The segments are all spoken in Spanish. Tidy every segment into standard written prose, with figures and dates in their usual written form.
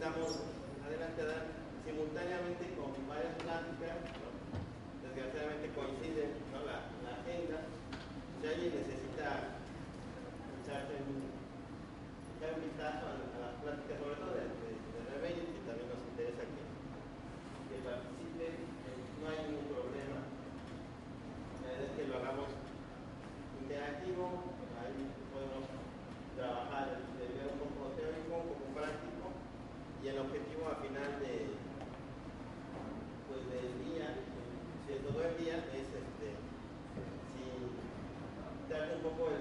estamos adelante simultáneamente con varias pláticas, ¿no? Desgraciadamente coincide, ¿no? la agenda. Si alguien necesita echar un vistazo a las pláticas, sobre todo de Rebellion, que también nos interesa que participe, no hay ningún problema. La idea es que lo hagamos interactivo, ahí podemos trabajar de nivel un poco teórico, un poco práctico, y el objetivo al final del día, si todo el día, es si darle un poco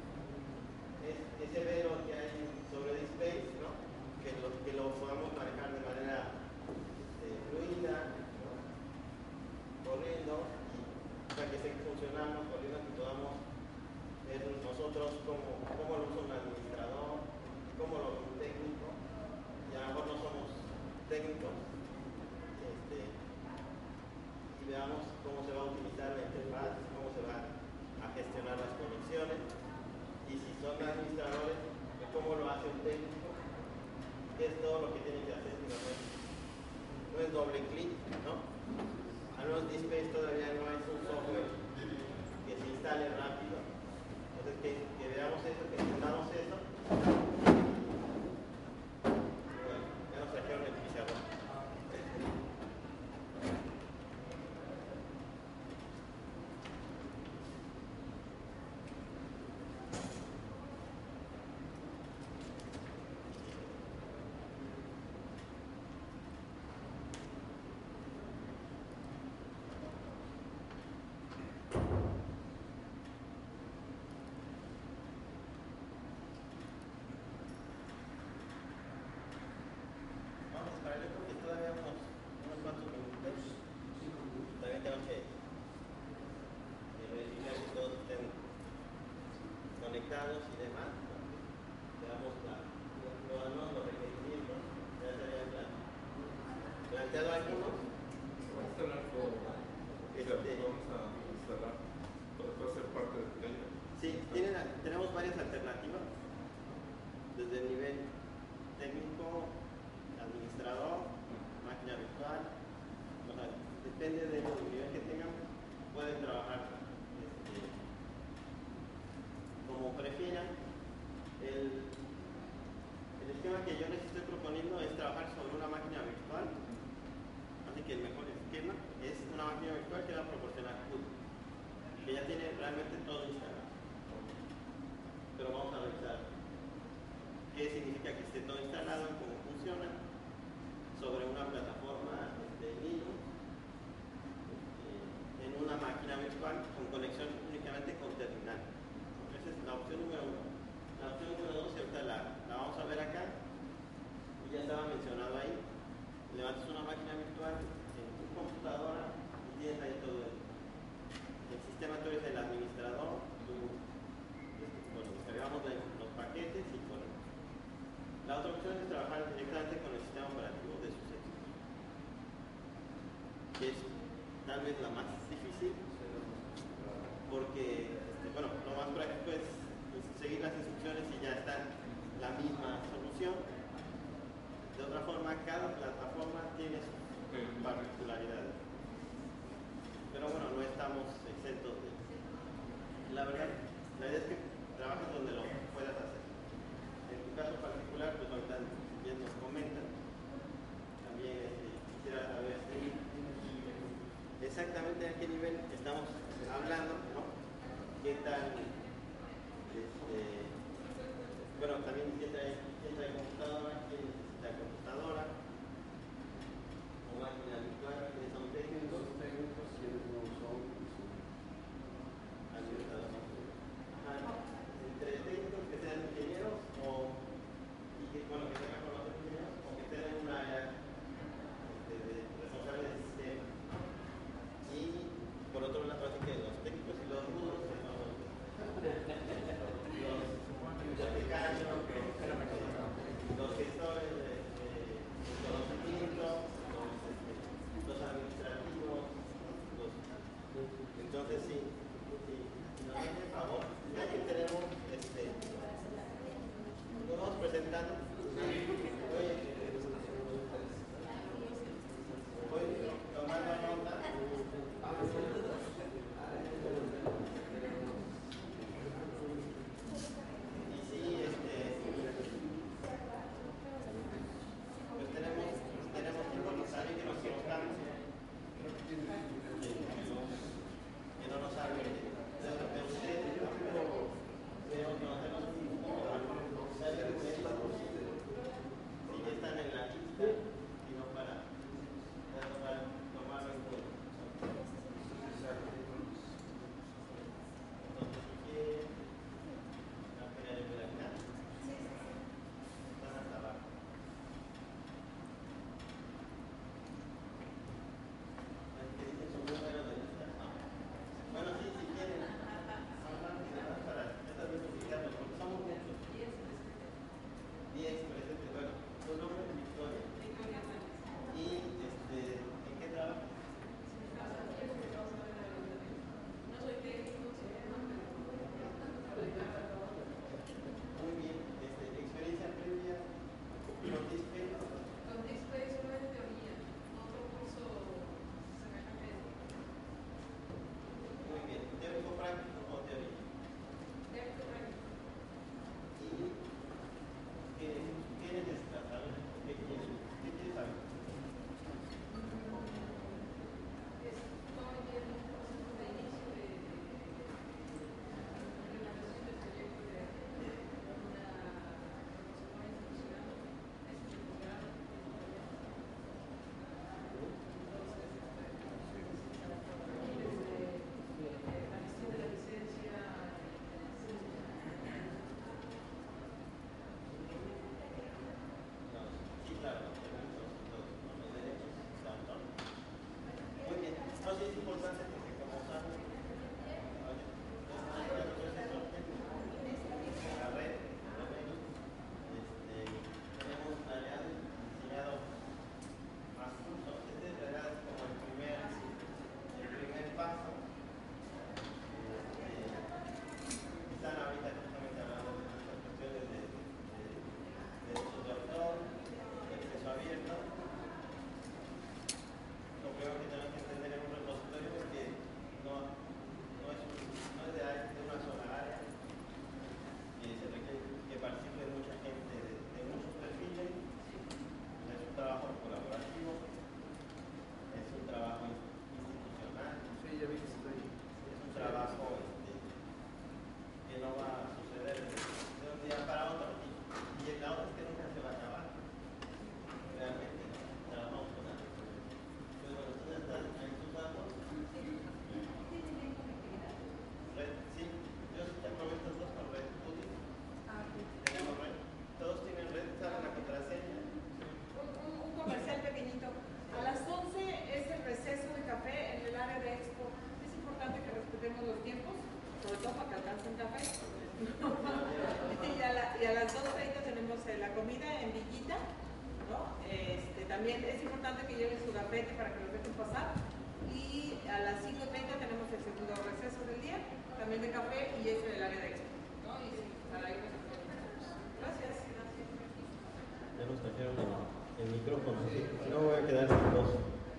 ese velo que hay sobre el space, ¿no? que lo podamos manejar de manera fluida, ¿no? Corriendo, y para que esté funcionando, corriendo, que podamos ver nosotros cómo lo usa un administrador, cómo lo usa un técnico, y a lo mejor no somos técnicos, y veamos cómo se va a utilizar la interfaz, cómo se va a gestionar las conexiones, y si son administradores, cómo lo hace un técnico, qué es todo lo que tiene que hacer, no es doble clic, ¿no? Al menos DSpace todavía no es un software que se instale rápido, entonces que veamos eso, que entendamos eso. Bueno, ya nos trajeron el pizarrón. Conectados y demás, ¿no? Veamos los requerimientos, ya se habían planteado algunos. Vamos a instalar todo. Vamos a instalar, va a ser parte de ella. Sí, tenemos varias alternativas, desde el nivel técnico, administrador, máquina virtual, o sea, depende del nivel que tengan, pueden trabajar como prefieran. El esquema que yo les estoy proponiendo es trabajar sobre una máquina virtual, así que el mejor esquema es una máquina virtual que va a proporcionar CUD, que ya tiene realmente todo instalado. Pero vamos a revisar qué significa que esté todo instalado, cómo funciona, sobre una plataforma Linux, en una máquina virtual con conexión únicamente con terminal. Esa es la opción número 1. La opción número 2, ahorita la vamos a ver acá, y ya estaba mencionado ahí. Levantas una máquina virtual en tu computadora y tienes ahí todo el sistema. Tú eres el administrador, descargamos los paquetes y corremos. La otra opción es trabajar directamente con el sistema operativo de sus equipos, que es tal vez la más difícil, porque lo más práctico es seguir las instrucciones y ya está la misma solución. De otra forma, cada plataforma tiene sus particularidades, pero bueno, no estamos exentos de eso. La verdad, la idea es que trabajes donde lo puedas hacer. En tu caso particular, pues ahorita bien nos comentan, también quisiera saber exactamente a qué nivel estamos hablando, ¿no? ¿Qué tal? También quién trae computadora, quién necesita computadora, o máquina virtual, quiénes son técnicos, quiénes no son. Entre técnicos que sean ingenieros y que tengan conocimientos ingenieros, o que estén en un área responsable del sistema, ¿no? Y por otro lado, así que los técnicos y los rudos, también es importante que lleven su gafete para que los dejen pasar. Y a las 5:30 tenemos el segundo receso del día, también de café, y es en el área de expo, ¿no? Y sí, para ir. Gracias. Ya nos trajeron el micrófono, ¿sí? Si no voy a quedar sin voz.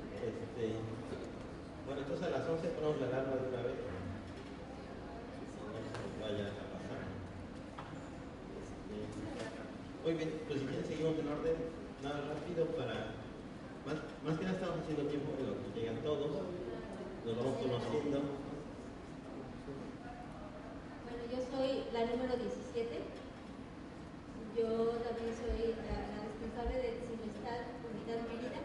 Bueno, entonces a las 11 ponemos la alarma de una vez. Si no se nos vaya a pasar. Muy bien, pues si quieren seguimos en orden, nada rápido para... Más que nada estamos haciendo tiempo en lo que llegan todos, nos vamos conociendo. Bueno, yo soy la número 17. Yo también soy la responsable del Simestad Unidad Mérida.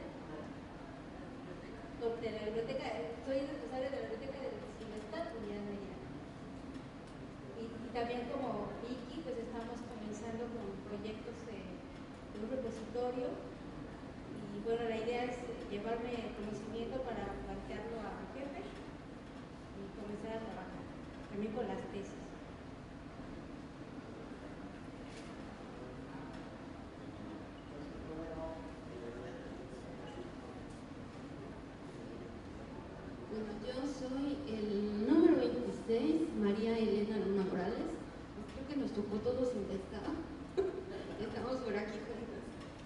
De la biblioteca, soy responsable de la biblioteca del Simestad Unidad Mérida. Y también como Vicky, pues estamos comenzando con proyectos de un repositorio. Y bueno, la idea es llevarme conocimiento para plantearlo a mi jefe y comenzar a trabajar, también con las tesis. Bueno, yo soy el número 26, María Elena Luna Morales. Creo que nos tocó todos sin pescado. Estamos por aquí juntos.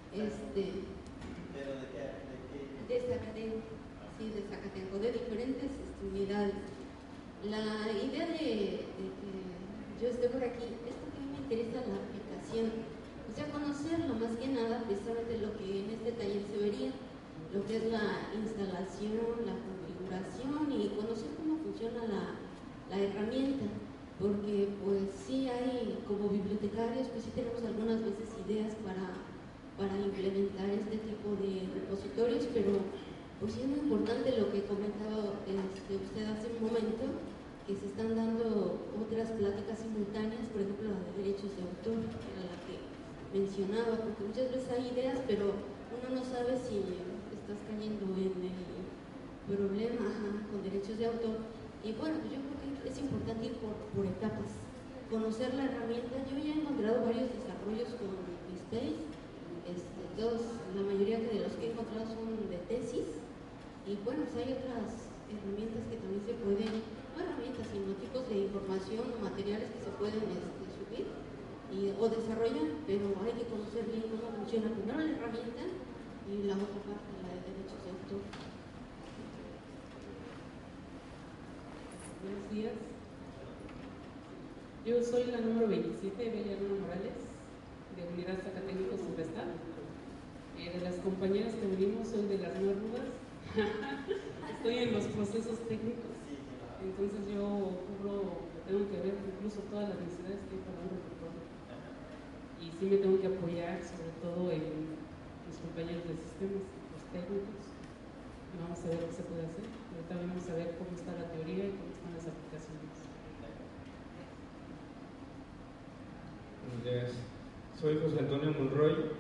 ¿Pero de qué? De Zacatenco, sí, de Zacatenco, de diferentes unidades. La idea de que yo esté por aquí es porque a mí me interesa la aplicación, o sea, conocerlo más que nada, precisamente lo que en este taller se vería, lo que es la instalación, la configuración y conocer cómo funciona la herramienta, porque pues sí hay, como bibliotecarios, pues sí tenemos algunas veces ideas para implementar este tipo de repositorios, pero pues sí es muy importante lo que comentaba usted hace un momento, que se están dando otras pláticas simultáneas, por ejemplo la de derechos de autor, que era la que mencionaba, porque muchas veces hay ideas, pero uno no sabe si estás cayendo en el problema con derechos de autor. Y bueno, pues yo creo que es importante ir por etapas, conocer la herramienta. Yo ya he encontrado varios desarrollos con Space. La mayoría de los que he encontrado son de tesis, y bueno, pues hay otras herramientas que también se pueden, no herramientas, sino tipos de información o materiales que se pueden subir o desarrollar, pero hay que conocer bien cómo funciona primero la herramienta y la otra parte, la de derechos de autor. Buenos días. Yo soy la número 27, Bella Luna Morales, de Unidad Zacatenco Simestad. De las compañeras que venimos, soy de las más rudas. Estoy en los procesos técnicos, entonces yo tengo que ver incluso todas las necesidades que hay para un repertorio. Y sí me tengo que apoyar sobre todo en mis compañeros de sistemas, los técnicos. Y vamos a ver qué se puede hacer. Pero también vamos a ver cómo está la teoría y cómo están las aplicaciones. Buenos días. Soy José Antonio Monroy.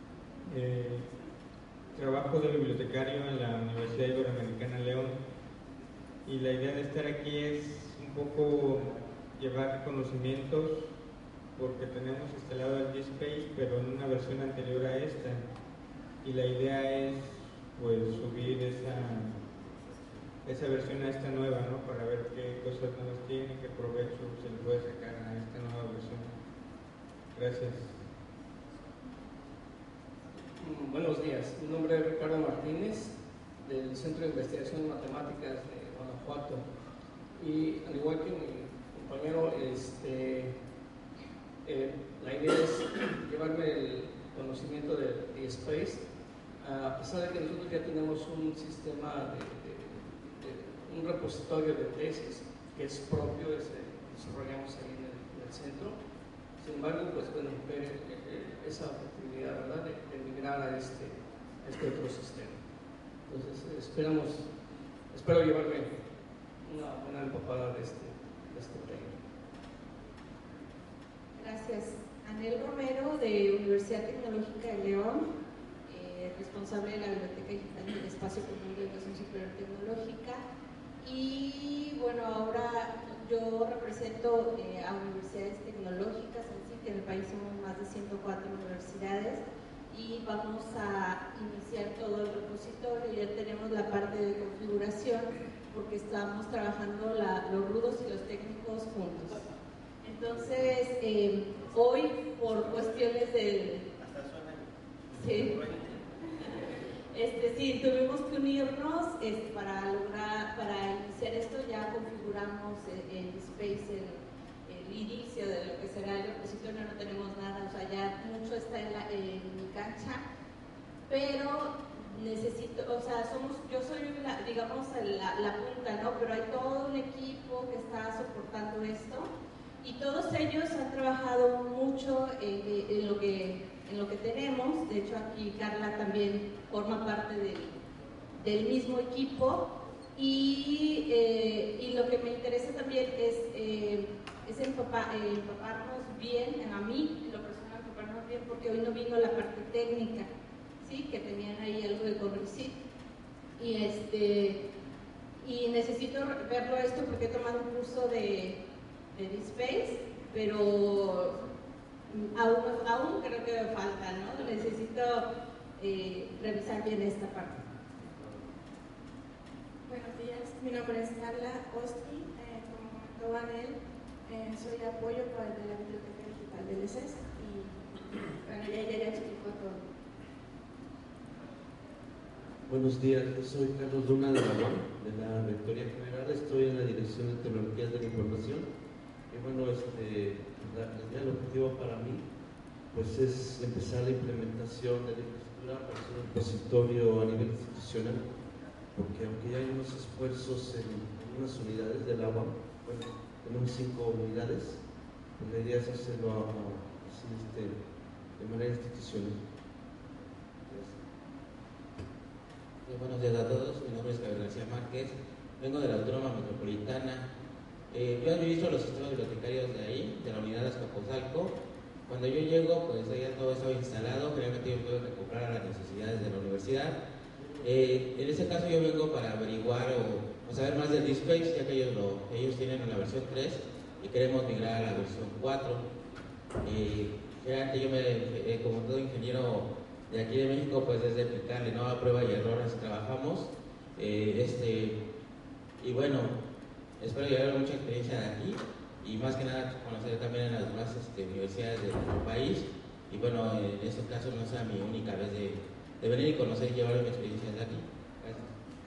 Trabajo de bibliotecario en la Universidad Iberoamericana León, y la idea de estar aquí es un poco llevar conocimientos, porque tenemos instalado el G-Space pero en una versión anterior a esta, y la idea es pues subir esa versión a esta nueva, ¿no? Para ver qué cosas nuevas tiene, qué provecho se le puede sacar a esta nueva versión. Gracias. Buenos días, mi nombre es Ricardo Martínez, del Centro de Investigación en Matemáticas de Guanajuato, y al igual que mi compañero, la idea es llevarme el conocimiento de Space, a pesar de que nosotros ya tenemos un sistema un repositorio de tesis que es propio, desarrollamos ahí en el centro. Sin embargo, pues bueno, ver esa oportunidad, ¿verdad?, de migrar a este otro sistema. Entonces, espero llevarme una buena empapada de este tema. Gracias. Anel Romero, de Universidad Tecnológica de León, responsable de la Biblioteca Digital del Espacio Común de Educación Superior Tecnológica. Y bueno, ahora yo represento a universidades tecnológicas, en sí, que en el país somos más de 104 universidades, y vamos a iniciar todo el repositorio. Ya tenemos la parte de configuración porque estamos trabajando los rudos y los técnicos juntos. Entonces, hoy por cuestiones de... Sí. Sí, tuvimos que unirnos para iniciar esto. Ya configuramos en Space el inicio de lo que será el repositorio, no tenemos nada, o sea, ya mucho está en mi cancha, pero necesito, o sea, yo soy digamos la punta, ¿no? Pero hay todo un equipo que está soportando esto y todos ellos han trabajado mucho en lo que tenemos. De hecho, aquí Carla también forma parte del mismo equipo y lo que me interesa también es empaparnos bien, a mí en lo personal empaparnos bien, porque hoy no vino la parte técnica, ¿sí? Que tenían ahí algo de Conrecit y necesito verlo esto porque he tomado un curso de DSpace, pero aún creo que me falta, ¿no? Necesito revisar bien esta parte. Buenos días, mi nombre es Carla Osti, como comentó Anel, soy apoyo para de la Biblioteca Digital del ESES y bueno, ya explicó todo. Buenos días, yo soy Carlos Luna de la Rectoría General, estoy en la Dirección de Tecnologías de la Información y bueno, el objetivo para mí pues es empezar la implementación de la infraestructura para hacer un repositorio a nivel institucional, porque aunque ya hay unos esfuerzos en unas unidades del agua, bueno, tenemos 5 unidades, pues la idea es hacerlo de manera institucional. Buenos días a todos, mi nombre es Gabriel García Márquez, vengo de la Autónoma Metropolitana. Yo administro los sistemas bibliotecarios de ahí, de la unidad de Azcapotzalco. Cuando yo llego, pues ya todo estaba instalado, generalmente yo puedo comprar a las necesidades de la universidad. En este caso yo vengo para averiguar o saber más del DSpace, ya que ellos tienen la versión 3 y queremos migrar a la versión 4. Generalmente yo como todo ingeniero de aquí de México, pues desde aplicarle, ¿no? A prueba y error así trabajamos. Y bueno, espero llevar mucha experiencia de aquí y más que nada conocer también en las demás universidades de nuestro país. Y bueno, en este caso no sea mi única vez de venir y conocer y llevar mi experiencia de aquí. Gracias.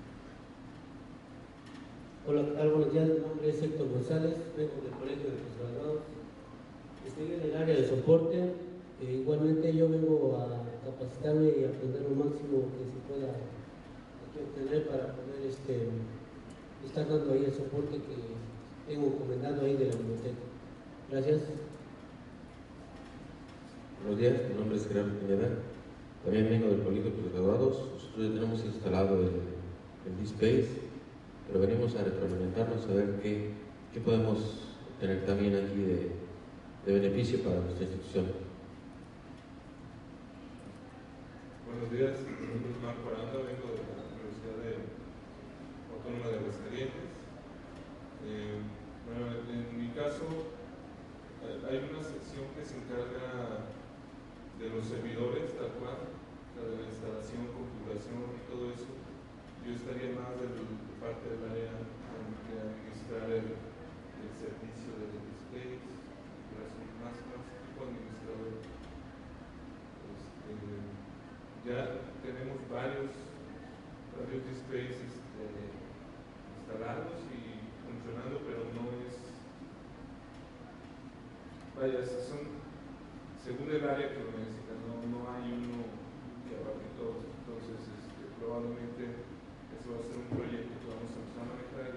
Hola, ¿qué tal? Buenos días, mi nombre es Héctor González, vengo del Colegio de Postgraduados. Estoy en el área de soporte. Igualmente yo vengo a capacitarme y aprender lo máximo que se pueda obtener para poder estar dando ahí el soporte que tengo encomendado ahí de la biblioteca. Gracias. Buenos días, mi nombre es Gerardo Pineda, también vengo del Colegio de Postgraduados. Nosotros ya tenemos instalado el DSpace, pero venimos a retroalimentarnos a ver qué podemos tener también aquí de beneficio para nuestra institución. Buenos días, mi nombre es Marco Aranda, vengo de la Universidad Autónoma de Aguascalientes. Bueno, en mi caso, hay una sección que se encarga de los servidores, tal cual, de la instalación, configuración y todo eso. Yo estaría más de parte del área de administrar el servicio de DSpace, configuración más tipo administrador. Ya tenemos varios DSpace instalados y funcionando, pero no es, vaya, son según el área que lo necesita, no hay uno que abarque todos. Entonces probablemente eso va a ser un proyecto que vamos a empezar a manejar.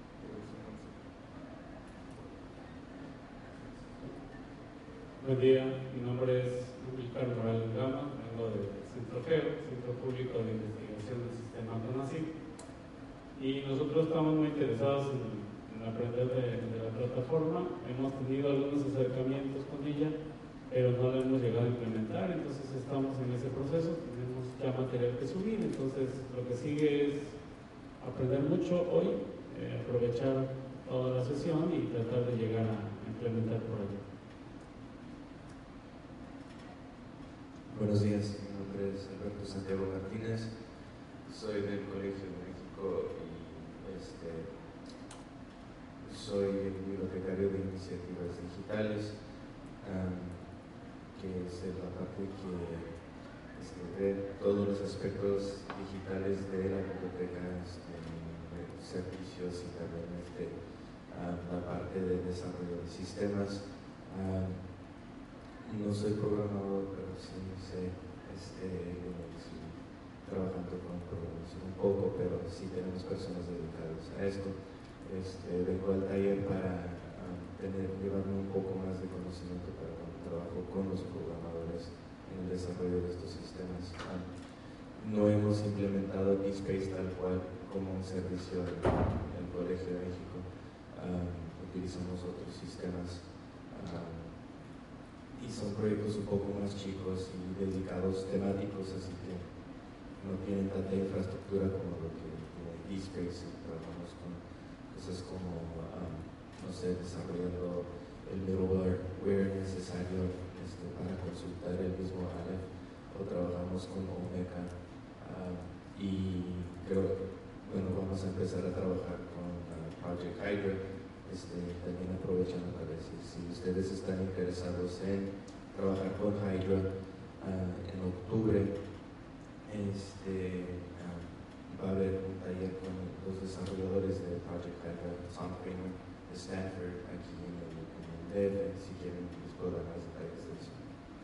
Buen día, mi nombre es Ricardo Morales Gama, vengo del Centro GEO, Centro Público de Investigación del Sistema CONACYT, y nosotros estamos muy interesados en aprender de la plataforma. Hemos tenido algunos acercamientos con ella, pero no la hemos llegado a implementar, entonces estamos en ese proceso, tenemos ya material que subir, entonces lo que sigue es aprender mucho hoy, aprovechar toda la sesión y tratar de llegar a implementar por allá. Buenos días, mi nombre nombre es Alberto Santiago Martínez, soy del Colegio de México y soy bibliotecario de iniciativas digitales, que es la parte que ve todos los aspectos digitales de la biblioteca, servicios y también la parte de desarrollo de sistemas. No soy programador, pero sí sé, estoy trabajando con programación un poco, pero sí tenemos personas dedicadas a esto. Vengo al taller para llevarme un poco más de conocimiento para cuando trabajo con los programadores en el desarrollo de estos sistemas. No hemos implementado DSpace tal cual como un servicio en el Colegio de México. Utilizamos otros sistemas y son proyectos un poco más chicos y dedicados temáticos, así que no tienen tanta infraestructura como lo que tiene DSpace. Trabajamos con cosas como, no sé, desarrollando el middleware necesario para consultar el mismo Aleph, o trabajamos con Omeka, y creo que vamos a empezar a trabajar con Project Hydra. También aprovechando para decir, si ustedes están interesados en trabajar con Hydra, en octubre va a haber un taller con los desarrolladores de Project Hydra, Tom Kramer de Stanford, aquí en el DF. Si quieren les puedo dar más detalles de eso.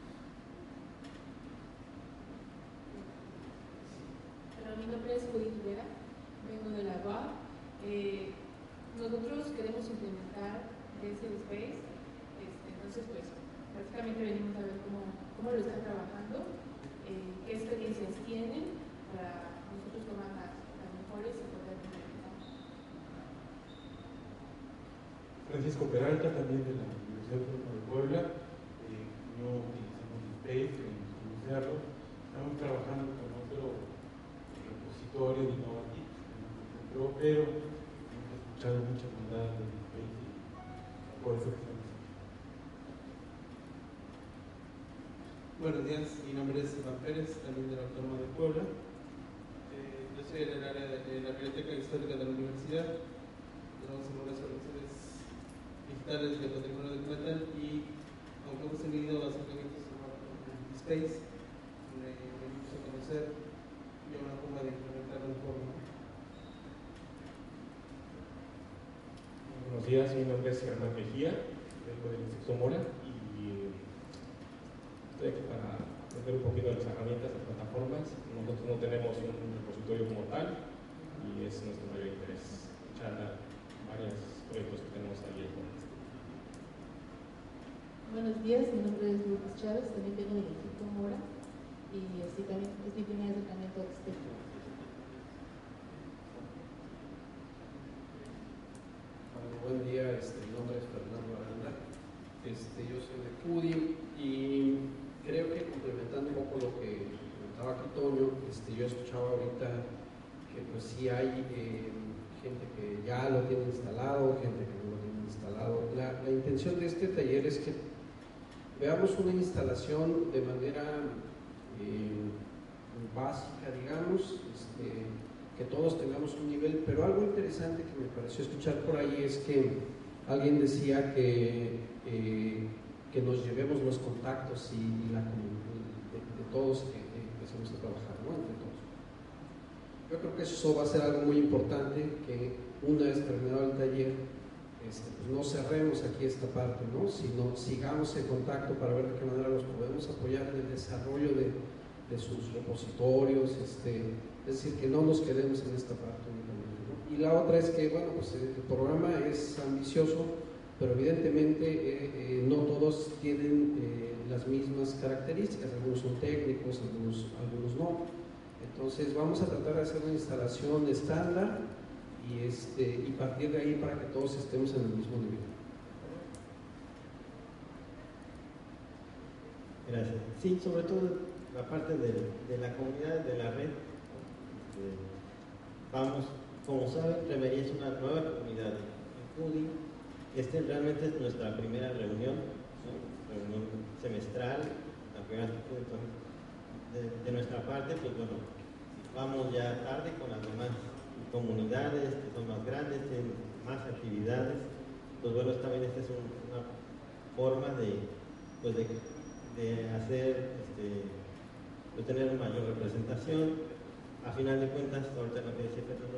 Mi nombre es Judith Rivera, vengo de la UAB. Nosotros queremos implementar DSpace, entonces pues prácticamente venimos a ver cómo lo están trabajando, qué experiencias tienen para nosotros tomar las mejores y poder implementar. Francisco Peralta, también de la Universidad Autónoma de Puebla. No utilizamos DSpace, queremos conocerlo. Estamos trabajando con otro repositorio de Innovative, pero escuchado muchas bondades de DSpace y por eso estamos aquí. Buenos días, mi nombre es Iván Pérez, también de la Autónoma de Puebla. Yo soy en el área de la Biblioteca Histórica de la Universidad. Tenemos algunas soluciones digitales de patrimonio documental y, aunque hemos tenido acercamientos con DSpace, venimos a conocer y una forma de implementarlo en forma. Buenos días, mi nombre es Germán Mejía, vengo del Instituto Mora y estoy aquí para aprender un poquito de las herramientas, de plataformas. Nosotros no tenemos un repositorio como tal y es nuestro mayor interés escuchar varios proyectos que tenemos ahí. Buenos días, mi nombre es Lourdes Chávez, también vengo del Instituto Mora y así también es mi primer acercamiento a este tema. Buen día, mi nombre es Fernando Aranda, yo soy de CUDI y creo que complementando un poco lo que comentaba aquí Toño, yo escuchaba ahorita que pues sí hay gente que ya lo tiene instalado, gente que no lo tiene instalado. La intención de este taller es que veamos una instalación de manera básica, digamos, que todos tengamos un nivel, pero algo interesante que me pareció escuchar por ahí es que alguien decía que nos llevemos los contactos y la de todos que empecemos a trabajar, ¿no? Entre todos. Yo creo que eso va a ser algo muy importante, que una vez terminado el taller, pues no cerremos aquí esta parte, ¿no? Sino sigamos en contacto para ver de qué manera los podemos apoyar en el desarrollo de sus repositorios, es decir, que no nos quedemos en esta parte únicamente, ¿no? Y la otra es que, bueno, pues el programa es ambicioso, pero evidentemente no todos tienen las mismas características, algunos son técnicos, algunos no. Entonces vamos a tratar de hacer una instalación estándar y partir de ahí para que todos estemos en el mismo nivel. Gracias. Sí, sobre todo la parte de la comunidad, de la red. Vamos, como saben, Remería es una nueva comunidad en CUDI. Realmente es nuestra primera reunión, ¿no? Reunión semestral, la primera, entonces, de nuestra parte, pues bueno, vamos ya tarde con las demás comunidades que son más grandes, tienen más actividades. Pues bueno, también esta es una forma de hacer, pues tener una mayor representación. A final de cuentas, ahorita lo que decía Fernando,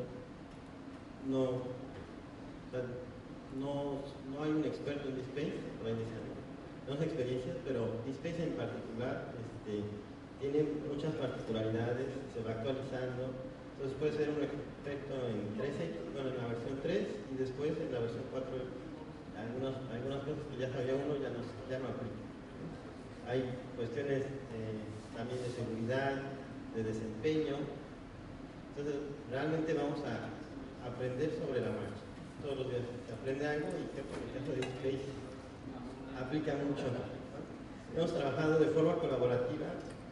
no hay un experto en DSpace, tenemos experiencias, pero DSpace en particular tiene muchas particularidades, se va actualizando. Entonces puede ser un experto en 3X, bueno, en la versión 3 y después en la versión 4 algunas cosas que ya sabía uno ya no aplican. Hay cuestiones también de seguridad, de desempeño. Entonces realmente vamos a aprender sobre la marcha. Todos los días se aprende algo y que en el caso de DSpace aplica mucho. Hemos trabajado de forma colaborativa,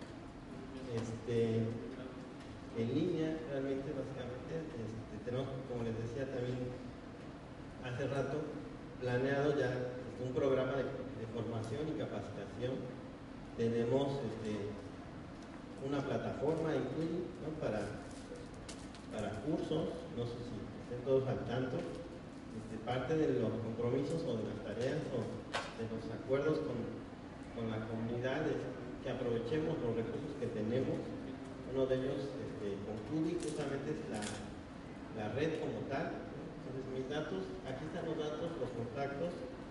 en línea, realmente, básicamente. Tenemos, como les decía también hace rato, planeado ya un programa de formación y capacitación. Tenemos una plataforma incluso, ¿no? para cursos, no sé si estén todos al tanto. Parte de los compromisos o de las tareas o de los acuerdos con la comunidad es que aprovechemos los recursos que tenemos. Uno de ellos, con CUDI, justamente es la red como tal. Entonces, mis datos, aquí están los datos, los contactos.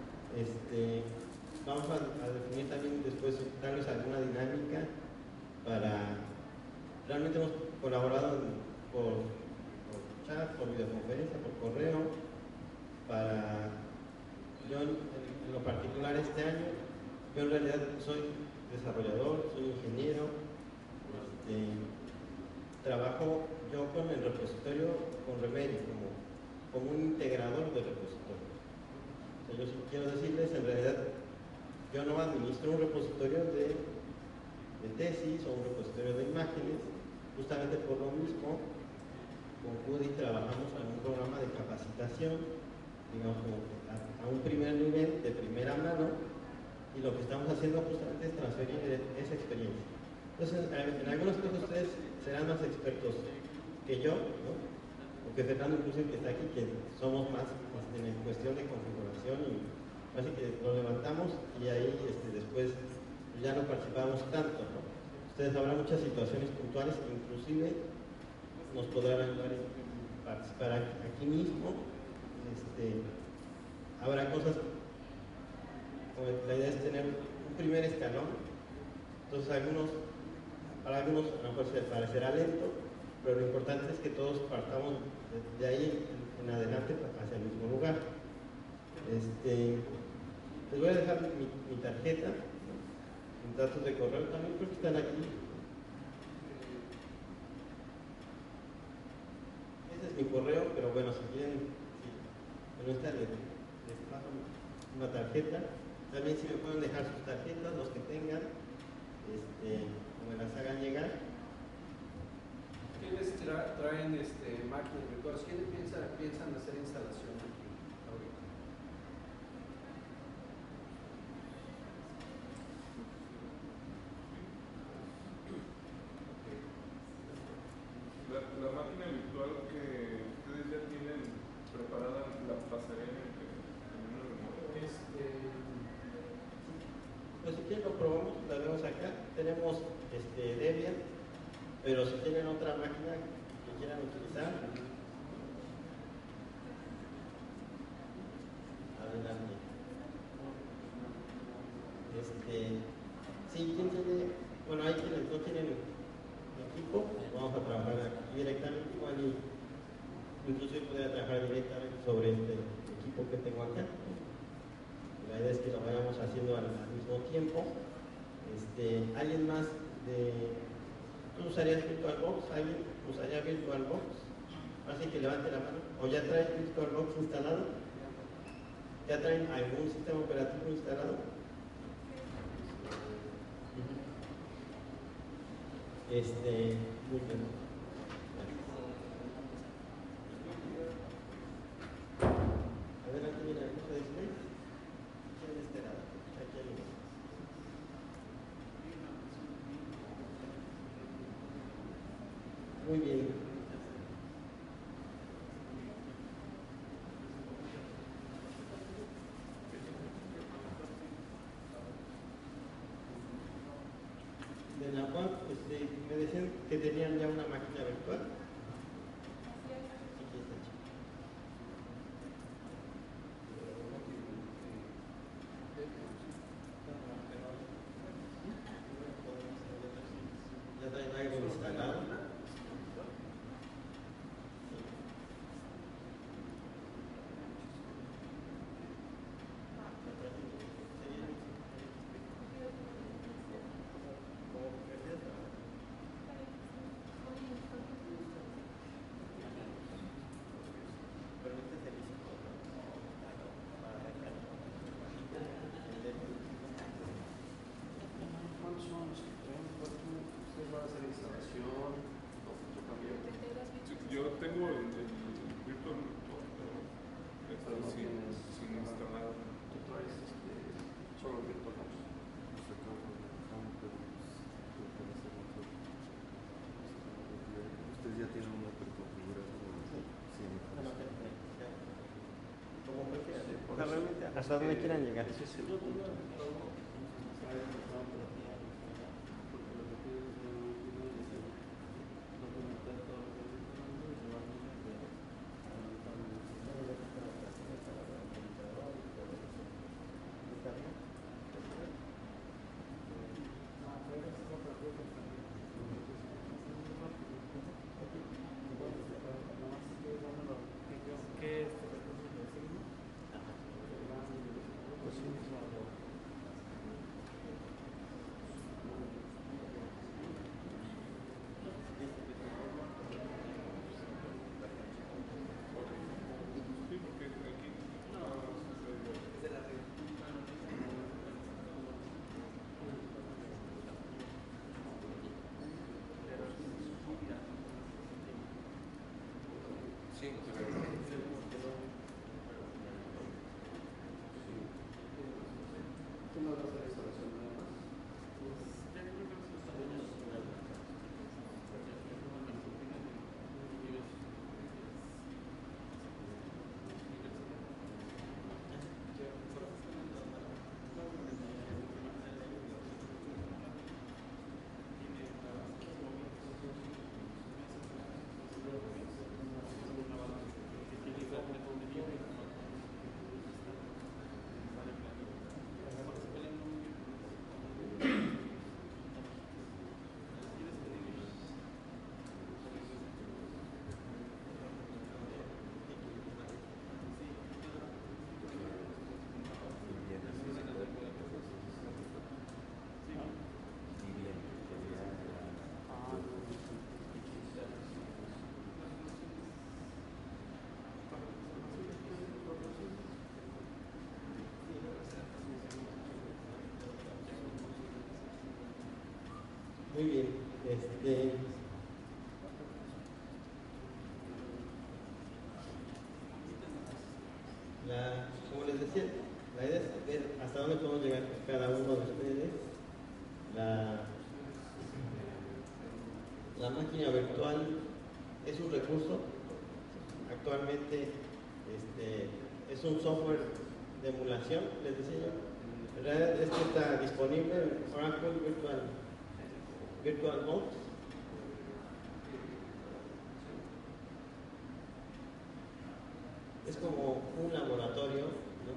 Vamos a definir también después tal vez alguna dinámica para... Realmente hemos colaborado por chat, por videoconferencia, por correo. Yo en lo particular este año, yo en realidad soy desarrollador, soy ingeniero, trabajo yo con el repositorio, con Remedy, como un integrador de repositorios. O sea, yo sí quiero decirles, en realidad, yo no administro un repositorio de tesis o un repositorio de imágenes, justamente por lo mismo, con CUDI trabajamos en un programa de capacitación, digamos, a un primer nivel, de primera mano, y lo que estamos haciendo justamente es transferir esa experiencia. Entonces, en algunas cosas ustedes serán más expertos que yo, ¿no? O que Fernando incluso que está aquí, que somos más en cuestión de configuración, y así que lo levantamos y ahí después ya no participamos tanto, ¿no? Ustedes habrá muchas situaciones puntuales que inclusive nos podrán ayudar a participar aquí mismo. Habrá cosas, la idea es tener un primer escalón. Entonces para algunos a lo mejor se parecerá lento, pero lo importante es que todos partamos de ahí en adelante hacia el mismo lugar. Les voy a dejar mi tarjeta, mis datos de correo también, creo que están aquí. Ese es mi correo, pero bueno, si quieren, no está, les paso una tarjeta. También si me pueden dejar sus tarjetas, los que tengan, o me las hagan llegar. ¿Quiénes traen máquinas virtuales? ¿Quiénes piensan hacer instalación aquí ahorita? La máquina virtual que ustedes ya tienen preparada, ¿la pasaré en una remoto? Pues si quieren lo probamos, la vemos acá. Tenemos Debian, pero si tienen otra máquina que quieran utilizar, adelante. Sí, ¿quién tiene? Bueno, hay quienes no tienen equipo, vamos a trabajar aquí directamente, igual incluso yo podría trabajar directamente sobre este equipo que tengo acá. La idea es que lo vayamos haciendo al mismo tiempo. ¿Alguien más ¿tú usarías VirtualBox? ¿Alguien usaría VirtualBox? Así que levante la mano. ¿O ya traen VirtualBox instalado? ¿Ya traen algún sistema operativo instalado? Muy bien. Adelante, mira, el uso de display. ¿Quién de este lado? Aquí hay uno. Muy bien. De la UAM, me decían que tenían ya una máquina virtual. Aquí está. Ya traen algo instalado. ¿Cuántos son los que traen? ¿Ustedes van a hacer instalación? Yo tengo el Virtual pero está sin instalar. ¿Tú traes solo Virtual Box? Ustedes ya tienen una preconfigurada. Sí. Como prefieran. O sea, realmente hasta donde quieran llegar. ¿Tú no vas a hacer instalación nada más? Muy bien. Como les decía, la idea es ver hasta dónde podemos llegar cada uno de ustedes. La máquina virtual es un recurso. Actualmente es un software de emulación, les decía yo. En realidad esto está disponible en Oracle Virtual Box. Es como un laboratorio, ¿no?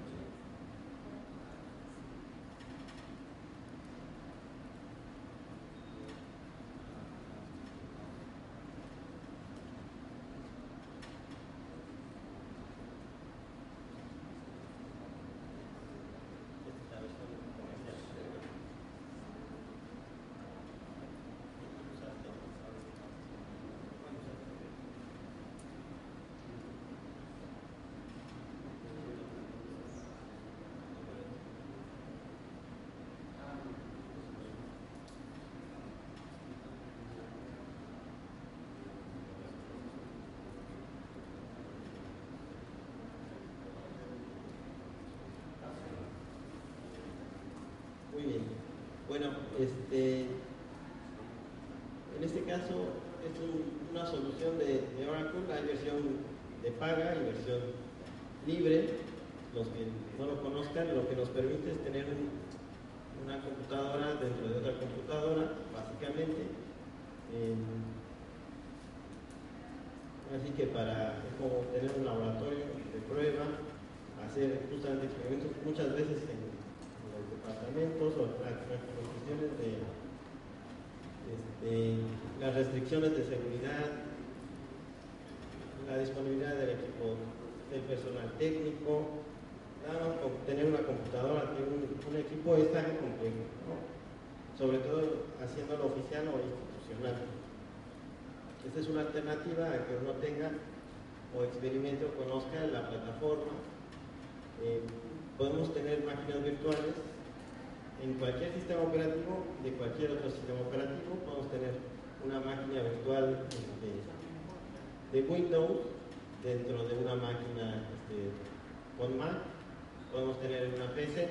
Muy bien. Bueno, en este caso, una solución de Oracle. Hay versión de paga y versión libre. Los que no lo conozcan, lo que nos permite es tener una computadora dentro de otra computadora, básicamente. Así que es como tener un laboratorio de prueba, hacer justamente experimentos muchas veces en los departamentos o las cuestiones de las restricciones de seguridad, la disponibilidad del equipo, del personal técnico. Nada más con tener una computadora, tener un equipo es tan complejo, ¿no? Sobre todo haciéndolo oficial o institucional. Esta es una alternativa a que uno tenga o experimente o conozca la plataforma. Podemos tener máquinas virtuales en cualquier sistema operativo, de cualquier otro sistema operativo. Podemos tener una máquina virtual de Windows dentro de una máquina con Mac. Podemos tener una PC,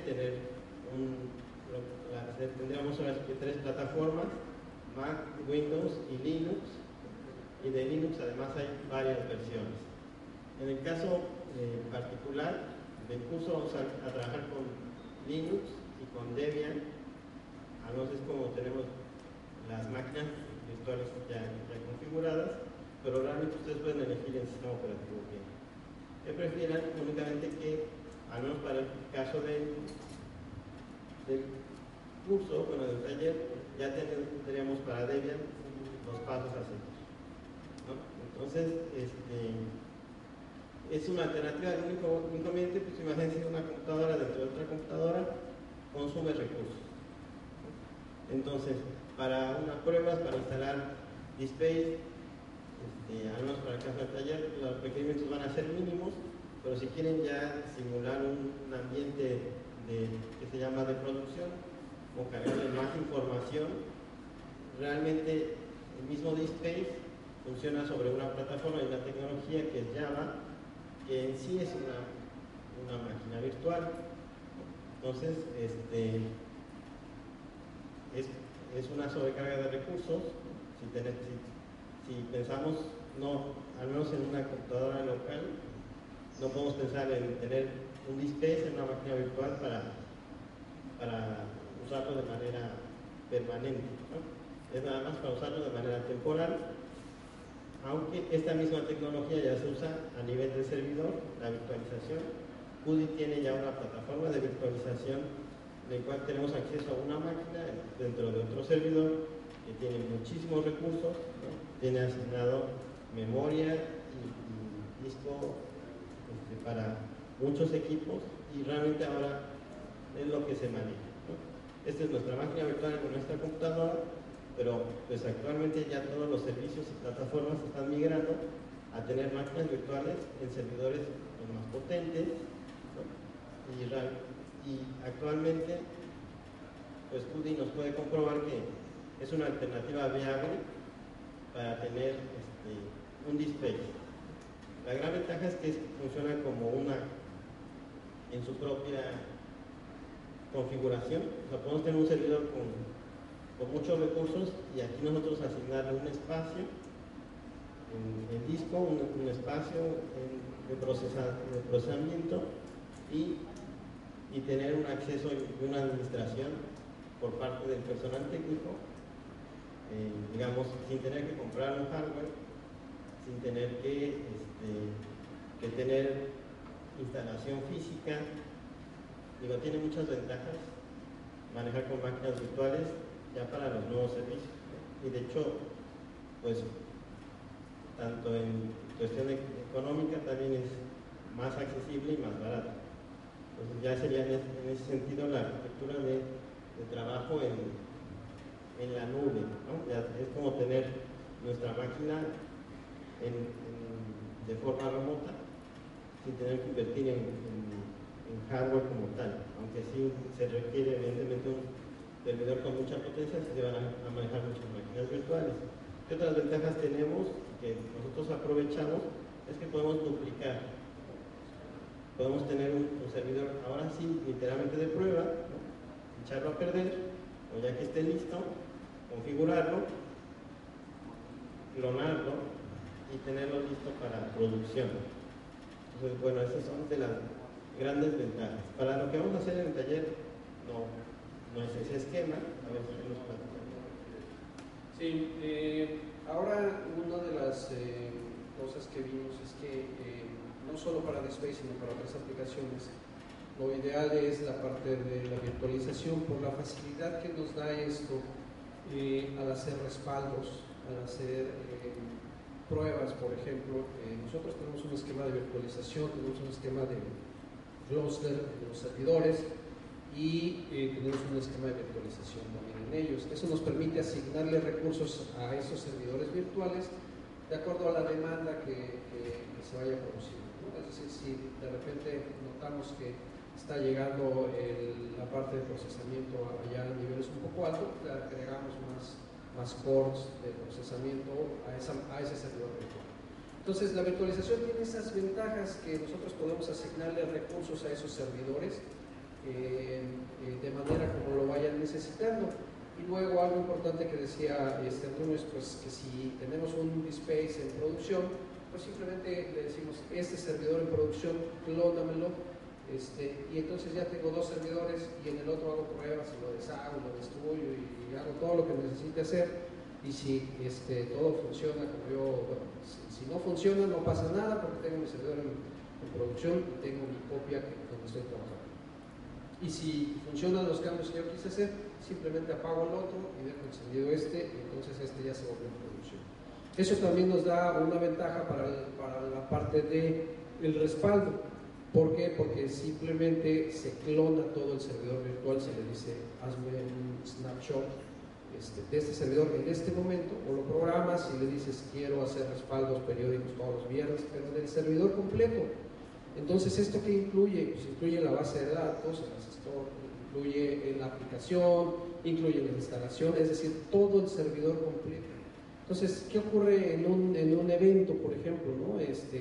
tendríamos ahora tres plataformas, Mac, Windows y Linux. Y de Linux además hay varias versiones. En el caso particular del curso vamos a trabajar con Linux y con Debian. A veces como tenemos las máquinas virtuales ya configuradas, pero realmente ustedes pueden elegir el sistema operativo que prefieran, únicamente que, al menos para el caso del curso, bueno, del taller, ya tendríamos para Debian los pasos a seguir, ¿no? Entonces, es una alternativa. El único inconveniente, pues imagínense, una computadora dentro de otra computadora consume recursos. Entonces, para unas pruebas, para instalar DSpace, al menos para el caso del taller, los requerimientos van a ser mínimos, pero si quieren ya simular un ambiente que se llama de producción o cargarle más información, realmente el mismo DSpace funciona sobre una plataforma y una tecnología que es Java, que en sí es una máquina virtual. Entonces, es una sobrecarga de recursos. Si pensamos, al menos en una computadora local, no podemos pensar en tener un DSpace en una máquina virtual para usarlo de manera permanente, ¿no? Es nada más para usarlo de manera temporal, aunque esta misma tecnología ya se usa a nivel de servidor, la virtualización. PuDI tiene ya una plataforma de virtualización en la cual tenemos acceso a una máquina dentro de otro servidor que tiene muchísimos recursos, ¿no? Tiene asignado memoria y disco para muchos equipos, y realmente ahora es lo que se maneja, ¿no? Esta es nuestra máquina virtual con nuestra computadora, pero pues actualmente ya todos los servicios y plataformas están migrando a tener máquinas virtuales en servidores más potentes, ¿no? Y actualmente pues PuDI nos puede comprobar que es una alternativa viable para tener un DSpace. La gran ventaja es que funciona como en su propia configuración. O sea, podemos tener un servidor con muchos recursos y aquí nosotros asignarle un espacio en disco, un espacio de procesamiento y tener un acceso y una administración por parte del personal técnico, digamos, sin tener que comprar un hardware, sin tener que tener instalación física. Digo, tiene muchas ventajas manejar con máquinas virtuales ya para los nuevos servicios, ¿no? Y de hecho, pues, tanto en cuestión económica también es más accesible y más barato. Entonces ya sería en ese sentido la arquitectura de trabajo en la nube, ¿no? Ya es como tener nuestra máquina de forma remota, sin tener que invertir en hardware como tal, aunque sí se requiere evidentemente un servidor con mucha potencia, se van a manejar muchas máquinas virtuales. ¿Qué otras ventajas tenemos que nosotros aprovechamos? Es que podemos duplicar. Podemos tener un servidor, ahora sí, literalmente de prueba, ¿no? Echarlo a perder, o ya que esté listo, configurarlo, clonarlo y tenerlo listo para producción. Entonces, bueno, esas son de las grandes ventajas. Para lo que vamos a hacer en el taller, no es ese esquema. A ver si nos platicamos. Sí, ahora una de las cosas que vimos es que no solo para DSpace, sino para otras aplicaciones, lo ideal es la parte de la virtualización por la facilidad que nos da esto al hacer respaldos, al hacer pruebas, por ejemplo. Nosotros tenemos un esquema de virtualización, tenemos un esquema de cluster de los servidores y tenemos un esquema de virtualización también en ellos. Eso nos permite asignarle recursos a esos servidores virtuales de acuerdo a la demanda que se vaya produciendo, ¿no? Es decir, si de repente notamos que está llegando la parte de procesamiento allá a niveles un poco altos, le agregamos más cores de procesamiento a ese servidor virtual. Entonces, la virtualización tiene esas ventajas que nosotros podemos asignarle recursos a esos servidores de manera como lo vayan necesitando. Y luego algo importante que decía Antonio es pues, que si tenemos un DSpace en producción, pues simplemente le decimos, este servidor en producción, clónamelo, y entonces ya tengo dos servidores y en el otro hago pruebas y lo deshago, lo destruyo y hago todo lo que necesite hacer. Y si todo funciona como yo, bueno, si no funciona no pasa nada porque tengo mi servidor en producción y tengo mi copia donde estoy trabajando. Y si funcionan los cambios que yo quise hacer, simplemente apago el otro y dejo encendido y entonces ya se volvió en producción. Eso también nos da una ventaja para la parte del respaldo. ¿Por qué? Porque simplemente se clona todo el servidor virtual, se le dice, hazme un snapshot de este servidor en este momento, o lo programas y le dices, quiero hacer respaldos periódicos todos los viernes, pero del servidor completo. Entonces, ¿esto qué incluye? Pues incluye la base de datos, incluye la aplicación, incluye la instalación, es decir, todo el servidor completo. Entonces, ¿qué ocurre en un evento, por ejemplo, ¿no?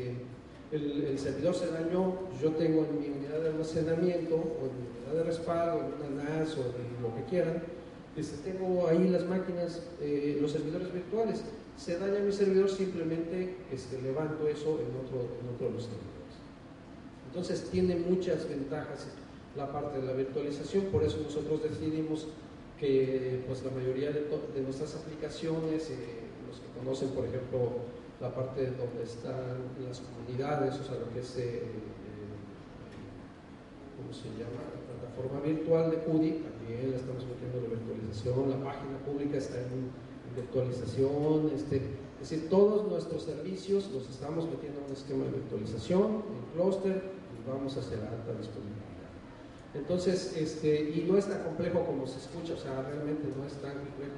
El servidor se dañó, yo tengo en mi unidad de almacenamiento, o en mi unidad de respaldo, en una NAS, o en lo que quieran, tengo ahí las máquinas, los servidores virtuales. Se daña mi servidor, simplemente levanto eso en otro de los servidores. Entonces tiene muchas ventajas la parte de la virtualización, por eso nosotros decidimos que pues, la mayoría de nuestras aplicaciones, los que conocen por ejemplo la parte donde están las comunidades, o sea lo que es, ¿cómo se llama? La plataforma virtual de CUDI, también la estamos metiendo en la virtualización, la página pública está en virtualización, es decir, todos nuestros servicios los estamos metiendo en un esquema de virtualización, en clúster, vamos a hacer alta disponibilidad. Entonces, y no es tan complejo como se escucha, o sea, realmente no es tan complejo,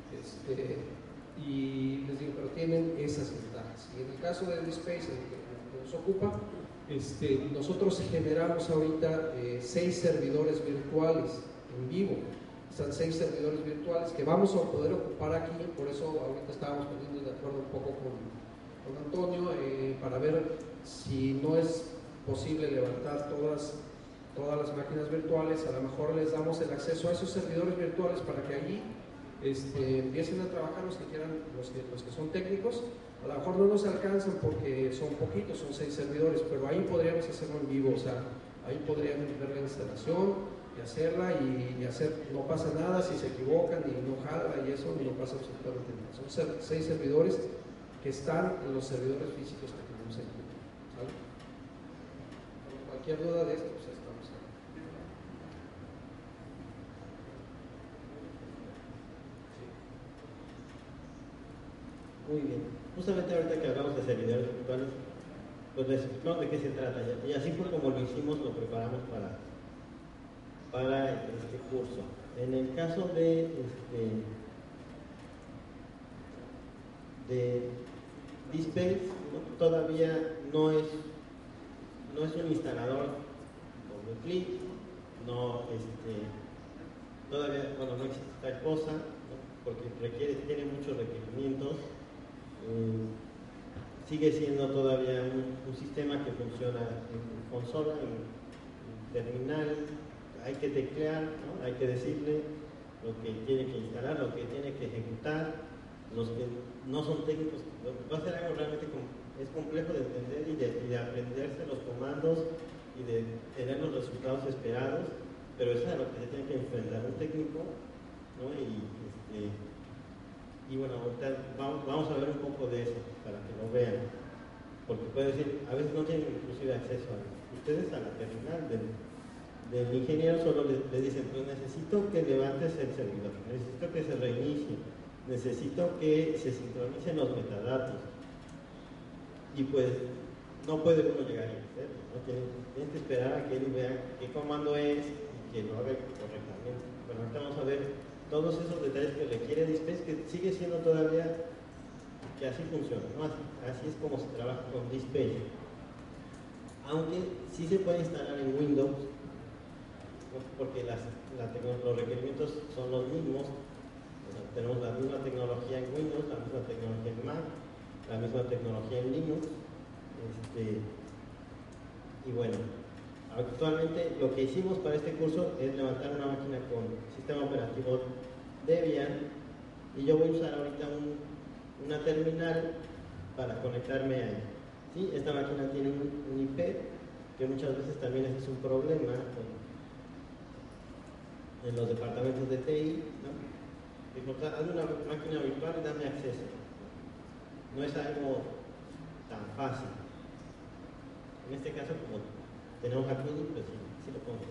y les digo, pero tienen esas ventajas. Y en el caso de DSpace, en el que nos ocupa, nosotros generamos ahorita 6 servidores virtuales en vivo. Están 6 servidores virtuales que vamos a poder ocupar aquí, por eso ahorita estábamos poniendo de acuerdo un poco con Antonio, para ver si no es posible levantar todas las máquinas virtuales, a lo mejor les damos el acceso a esos servidores virtuales para que allí empiecen a trabajar los que quieran, los que son técnicos. A lo mejor no nos alcanzan porque son poquitos, son 6 servidores, pero ahí podríamos hacerlo en vivo, o sea, ahí podrían ver la instalación y hacerla y hacer, no pasa nada si se equivocan y no jala y eso, no pasa absolutamente nada. Son 6 servidores que están en los servidores físicos que tenemos aquí, ¿sale? Cualquier duda de esto, pues estamos aquí. Muy bien. Justamente ahorita que hablamos de servidores virtuales, pues les explicamos de qué se trata. Y así fue como lo hicimos, lo preparamos para este curso. En el caso de DSpace, ¿no? Todavía no es un instalador doble clic, todavía, bueno, no existe tal cosa, ¿no? Porque tiene muchos requerimientos. Sigue siendo todavía un sistema que funciona en consola, en terminal. Hay que teclear, ¿no? Hay que decirle lo que tiene que instalar, lo que tiene que ejecutar, los que no son técnicos, va a ser algo realmente es complejo de entender y de aprenderse los comandos y de tener los resultados esperados, pero eso es a lo que se tiene que enfrentar un técnico, ¿no? Y bueno, ahorita vamos a ver un poco de eso para que lo vean, porque puede decir, a veces no tienen inclusive acceso a ustedes a la terminal del ingeniero, solo le dicen, pues necesito que levantes el servidor, necesito que se reinicie, necesito que se sincronicen los metadatos, y pues no puede uno llegar a hacerlo, ¿no? Tienen que esperar a que él vea qué comando es y que lo haga correctamente. Bueno, ahorita vamos a ver todos esos detalles que requiere DSpace, que sigue siendo todavía que así funciona, ¿no? Así es como se trabaja con DSpace, aunque sí se puede instalar en Windows, ¿no? Porque los requerimientos son los mismos. O sea, tenemos la misma tecnología en Windows, la misma tecnología en Mac, la misma tecnología en Linux. Y bueno, actualmente lo que hicimos para este curso es levantar una máquina con sistema operativo Debian, y yo voy a usar ahorita una terminal para conectarme a ella. ¿Sí? Esta máquina tiene un IP, que muchas veces también ese es un problema en los departamentos de TI, ¿no? Hazme una máquina virtual y dame acceso. No es algo tan fácil. En este caso, como tenemos aquí, pues sí lo pongo.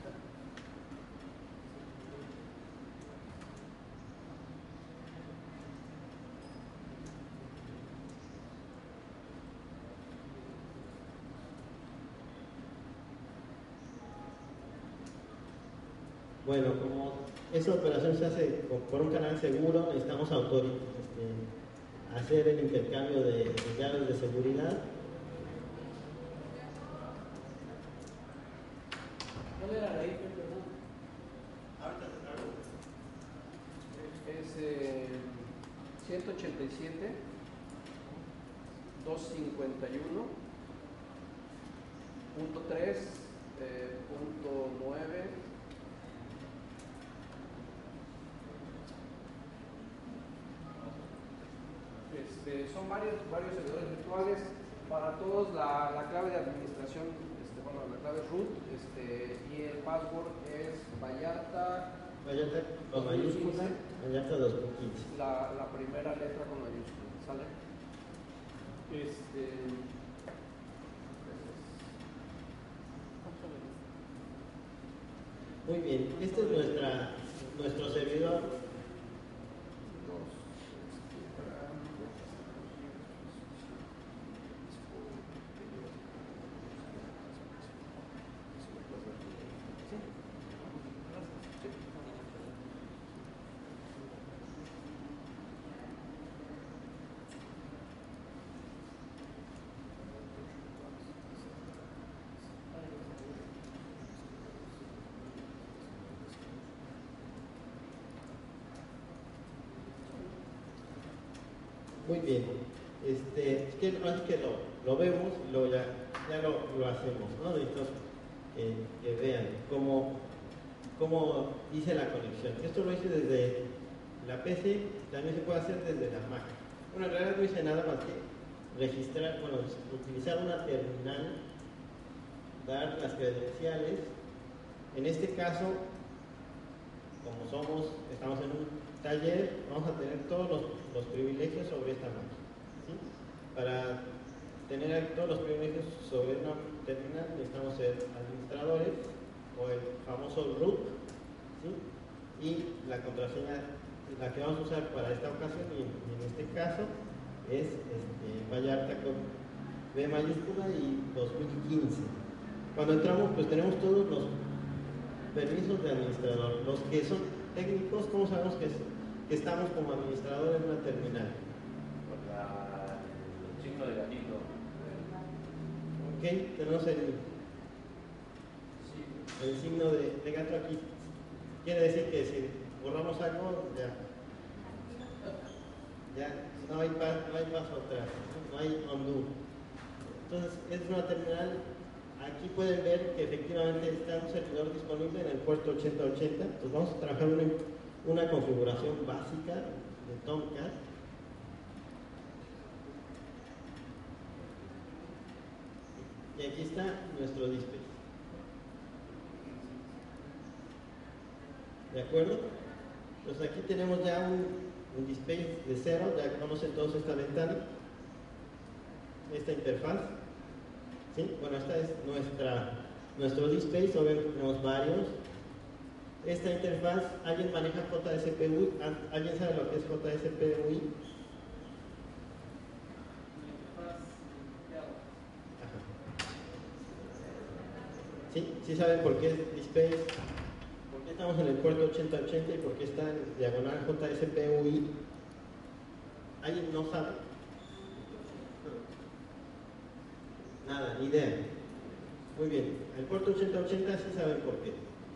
Bueno, como esa operación se hace por un canal seguro, necesitamos hacer el intercambio de llaves de seguridad. ¿Cuál era la IP, perdón? Es 187 251.3.9. Son varios servidores virtuales. Para todos la clave de administración, la clave es root, y el password es Vallarta con mayúscula, Vallarta 2015. La primera letra con mayúscula, ¿sale? Muy bien, este es nuestro servidor. Muy bien, es que lo vemos y luego ya lo hacemos, ¿no? Necesito que vean cómo hice la conexión. Esto lo hice desde la PC, también se puede hacer desde la Mac. Bueno, en realidad no hice nada más que utilizar una terminal, dar las credenciales. En este caso, como estamos en un taller, vamos a tener todos los privilegios sobre esta máquina, ¿sí? Para tener todos los privilegios sobre una terminal necesitamos ser administradores o el famoso root, ¿sí? Y la contraseña, la que vamos a usar para esta ocasión y en este caso es Vallarta con B mayúscula y 2015. Cuando entramos, pues tenemos todos los permisos de administrador. Los que son técnicos, ¿cómo sabemos que estamos como administradores en una terminal? Por el signo de gatito. Ok, tenemos el signo de gato aquí. Quiere decir que si borramos algo, ya no hay paso atrás, no hay undo. Entonces, es una terminal. Aquí pueden ver que efectivamente está un servidor disponible en el puerto 8080. Entonces vamos a trabajar una configuración básica de Tomcat y aquí está nuestro DSpace. ¿De acuerdo? Entonces aquí tenemos ya un DSpace de cero, ya conocen todos esta ventana, esta interfaz. ¿Sí? Bueno, esta es nuestro DSpace, obviamente tenemos varios. Esta interfaz, ¿alguien maneja JSP-UI? ¿Alguien sabe lo que es JSP-UI? ¿Sí? ¿Sí saben por qué es DSpace? ¿Por qué estamos en el puerto 8080 y por qué está en diagonal JSP-UI? ¿Alguien no sabe? Nada, ni idea. Muy bien, el puerto 8080 sí saben por qué.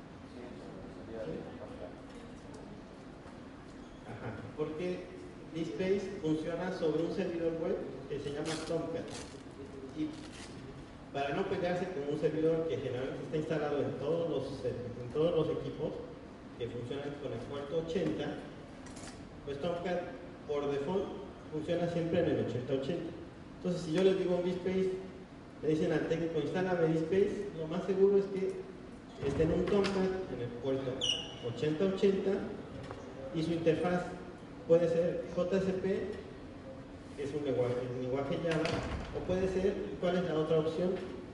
Ajá, porque DSpace funciona sobre un servidor web que se llama Tomcat. Y para no pelearse con un servidor que generalmente está instalado en todos los equipos que funcionan con el puerto 80, pues Tomcat por default funciona siempre en el 8080. Entonces, si yo les digo un DSpace, le dicen al técnico, instálame DSpace, lo más seguro es que esté en un Tomcat en el puerto 8080 y su interfaz puede ser JSP, que es un lenguaje Java, o puede ser, ¿cuál es la otra opción?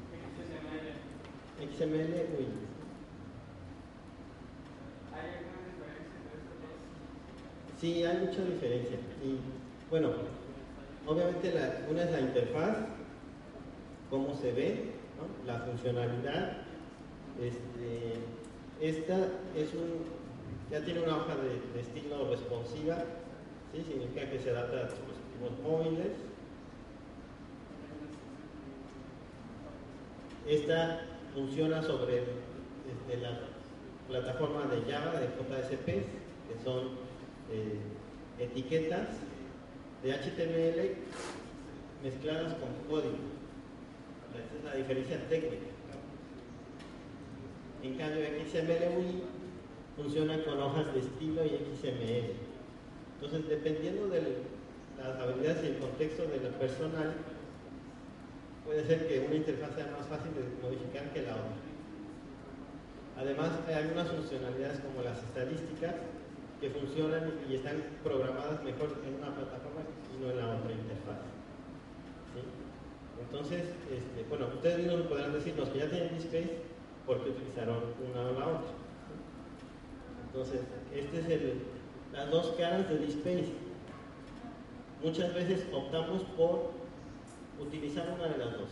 XML, UI. ¿Hay alguna diferencia entre estos dos? Sí, hay mucha diferencia. Y bueno, obviamente una es la interfaz, cómo se ve, ¿no? La funcionalidad. Esta es ya tiene una hoja de estilo responsiva, ¿sí? Significa que se adapta a dispositivos móviles. Esta funciona sobre la plataforma de Java, de JSP, que son etiquetas de HTML mezcladas con código. Esa es la diferencia técnica. En cambio, XML UI funciona con hojas de estilo y XML. Entonces, dependiendo de las habilidades y el contexto del personal, puede ser que una interfaz sea más fácil de modificar que la otra. Además, hay algunas funcionalidades como las estadísticas que funcionan y están programadas mejor en una plataforma y no en la otra interfaz. ¿Sí? Entonces, bueno, ustedes mismos podrán decirnos que ya tienen DSpace porque utilizaron una o la otra. Entonces, las dos caras de DSpace. Muchas veces optamos por utilizar una de las dos.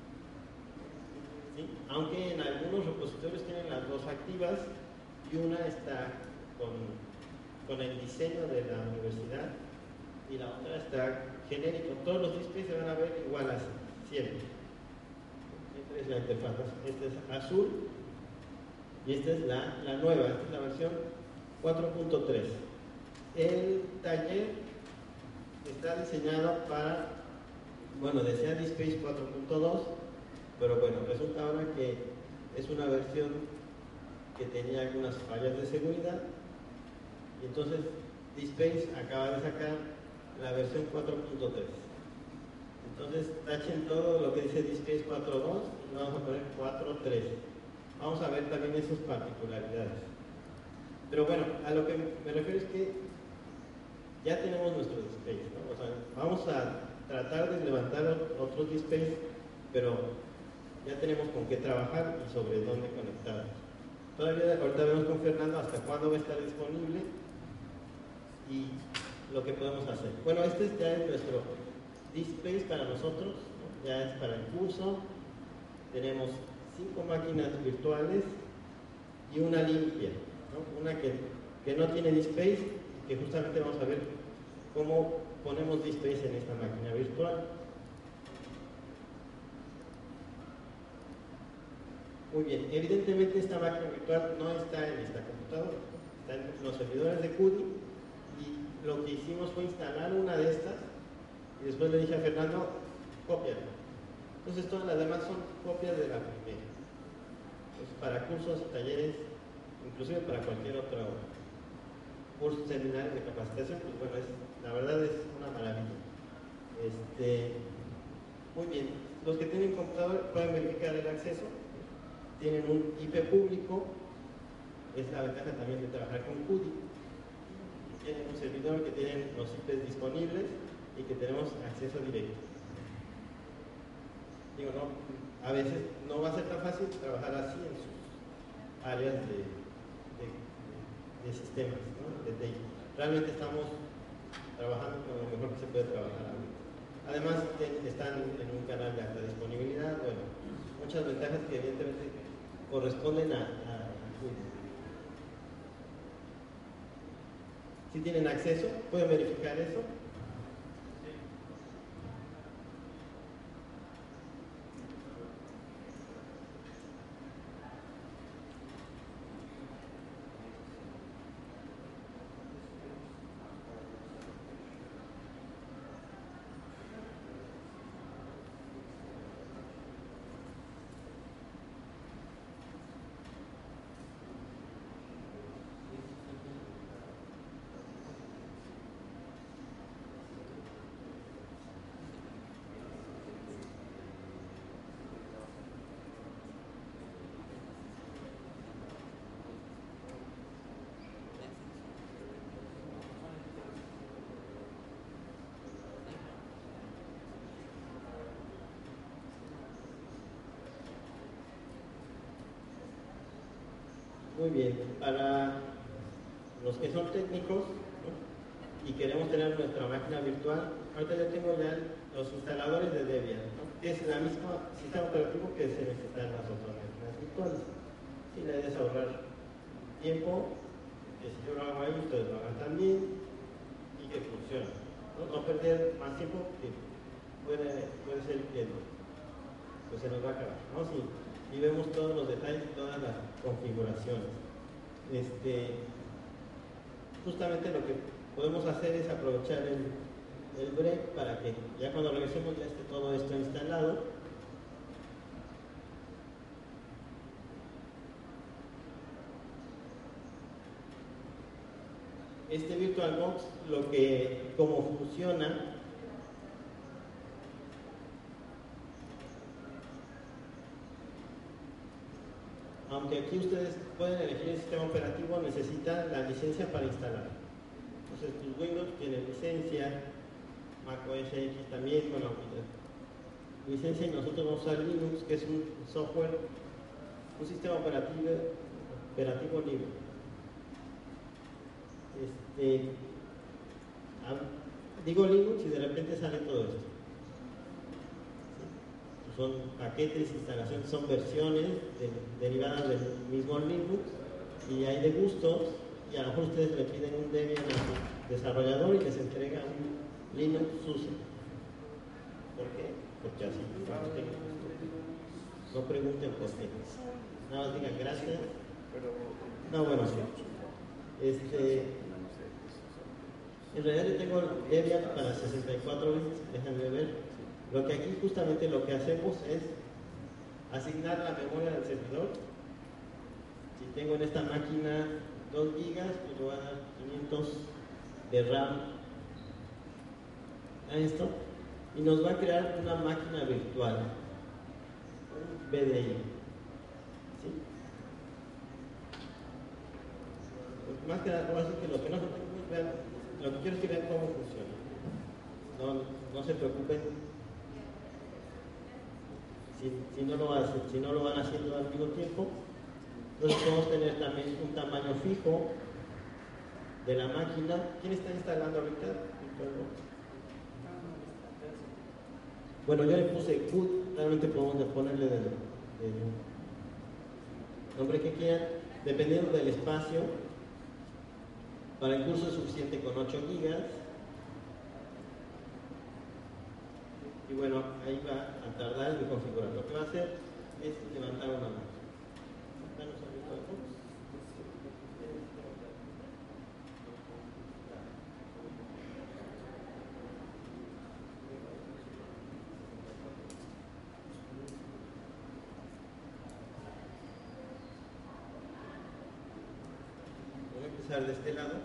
¿Sí? Aunque en algunos repositorios tienen las dos activas y una está con el diseño de la universidad y la otra está genérico. Todos los DSpace se van a ver igual así, siempre. Esta es la interfaz. Esta es azul y esta es la nueva, esta es la versión 4.3. El taller está diseñado para, bueno, decía DSpace 4.2, pero bueno, resulta ahora que es una versión que tenía algunas fallas de seguridad y entonces DSpace acaba de sacar la versión 4.3. Entonces tachen todo lo que dice DSpace 4.2 y vamos a poner 4.3. Vamos a ver también esas particularidades. Pero bueno, a lo que me refiero es que ya tenemos nuestro DSpace, ¿no? O sea, vamos a tratar de levantar otros DSpace, pero ya tenemos con qué trabajar y sobre dónde conectarnos. Todavía ahorita vemos con Fernando hasta cuándo va a estar disponible y lo que podemos hacer. Bueno, ya es nuestro DSpace para nosotros, ¿no? Ya es para el curso. Tenemos 5 máquinas virtuales y una limpia, ¿no? Una que no tiene DSpace, que justamente vamos a ver cómo ponemos DSpace en esta máquina virtual. Muy bien, evidentemente esta máquina virtual no está en esta computadora, está en los servidores de CUDI y lo que hicimos fue instalar una de estas y después le dije a Fernando, cópiala. Entonces todas las demás son copias de la primera. Entonces para cursos y talleres, inclusive para cualquier otro curso, seminario de capacitación, pues bueno, la verdad es una maravilla. Muy bien, los que tienen computador pueden verificar el acceso, tienen un IP público, es la ventaja también de trabajar con CUDI. Tienen un servidor que tienen los IPs disponibles y que tenemos acceso directo. Digo, no, a veces no va a ser tan fácil trabajar así en sus áreas de sistemas, ¿no? De TI. Realmente estamos trabajando con lo mejor que se puede trabajar ahorita. Además, están en un canal de alta disponibilidad, bueno, muchas ventajas que evidentemente corresponden a si tienen acceso, pueden verificar eso. Muy bien, para los que son técnicos, ¿no? Y queremos tener nuestra máquina virtual, ahorita yo tengo ya los instaladores de Debian, ¿no? Es el mismo sistema operativo que se necesita en las otras máquinas virtuales. Y la idea es ahorrar tiempo, que si yo lo hago ahí, ustedes lo hagan también y que funcione. No perder más tiempo, que puede ser que pues se nos va a acabar, ¿no? Y vemos todos los detalles y todas las configuraciones. Justamente lo que podemos hacer es aprovechar el break para que ya cuando regresemos ya esté todo esto instalado. Este VirtualBox, cómo funciona, aunque aquí ustedes pueden elegir el sistema operativo, necesitan la licencia para instalar. Entonces, tus Windows tienen licencia, Mac OS X también, bueno, licencia, y nosotros vamos a usar Linux, que es un software, un sistema operativo libre. Digo Linux y de repente sale todo esto. Son paquetes, instalaciones, son versiones derivadas del mismo Linux, y hay de gustos, y a lo mejor ustedes le piden un Debian a su desarrollador y les entrega un Linux SUSE. ¿Por qué? Porque así no pregunten por qué. Nada más digan gracias. No, bueno, sí. En realidad yo tengo Debian para 64 bits, déjenme ver. Lo que aquí justamente lo que hacemos es asignar la memoria del servidor. Si tengo en esta máquina 2 gigas, pues le voy a dar 500 de RAM a esto, y nos va a crear una máquina virtual, un VDI. ¿Sí? Pues más que nada, voy a decir que lo que no vean, lo que quiero es que vean cómo funciona. No se preocupen si no lo van haciendo al mismo tiempo. Entonces podemos tener también un tamaño fijo de la máquina. ¿Quién está instalando ahorita? Bueno, yo le puse CUD, realmente podemos ponerle el nombre que quieran, dependiendo del espacio. Para el curso es suficiente con 8 gigas. Y bueno, ahí va a tardar en configurar. Lo que va a hacer es levantar una mano. Voy a empezar de este lado.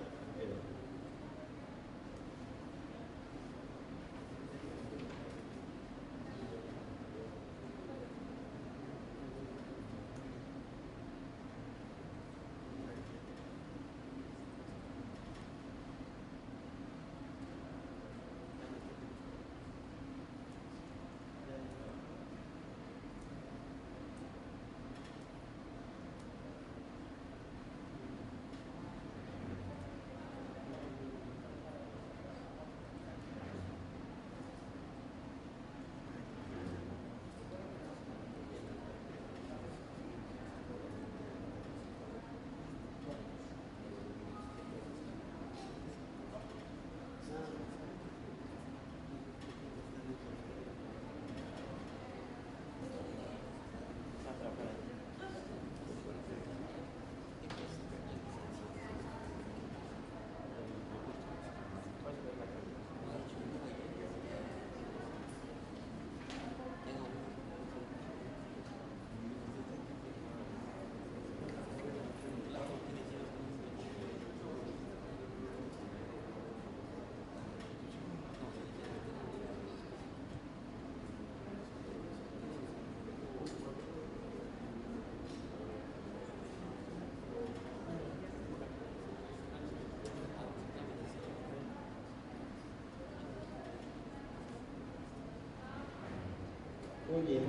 Muy bien.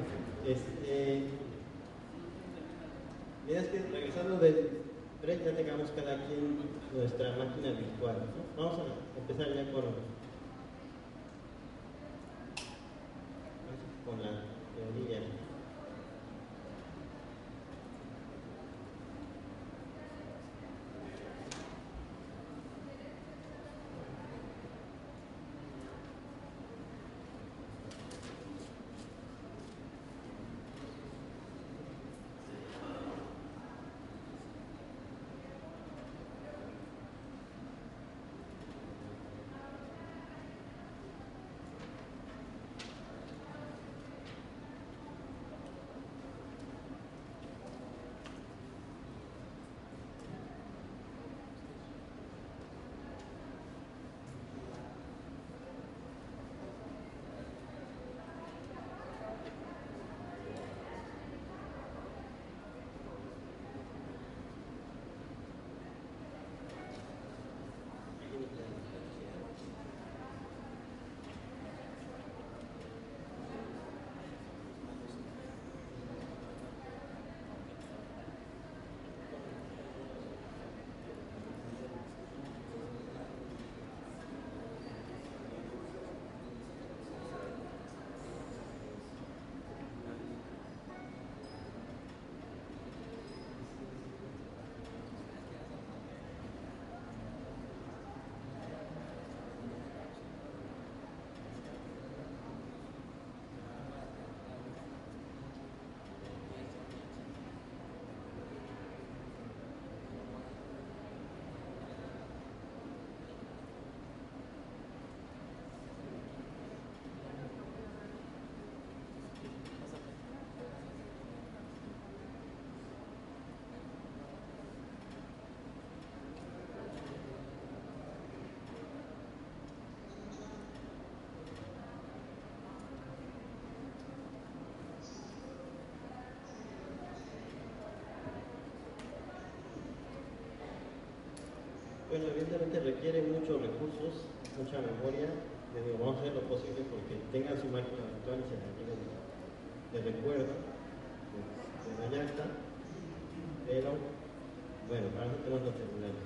Mira, es que regresando del break ya tengamos cada quien nuestra máquina virtual, ¿no? Vamos a empezar ya con la teoría. Bueno, evidentemente requiere muchos recursos, mucha memoria. Vamos a hacer lo posible porque tengan su máquina virtual y se la lleven de recuerdo de Vallarta, pero bueno, para eso tenemos los celulares.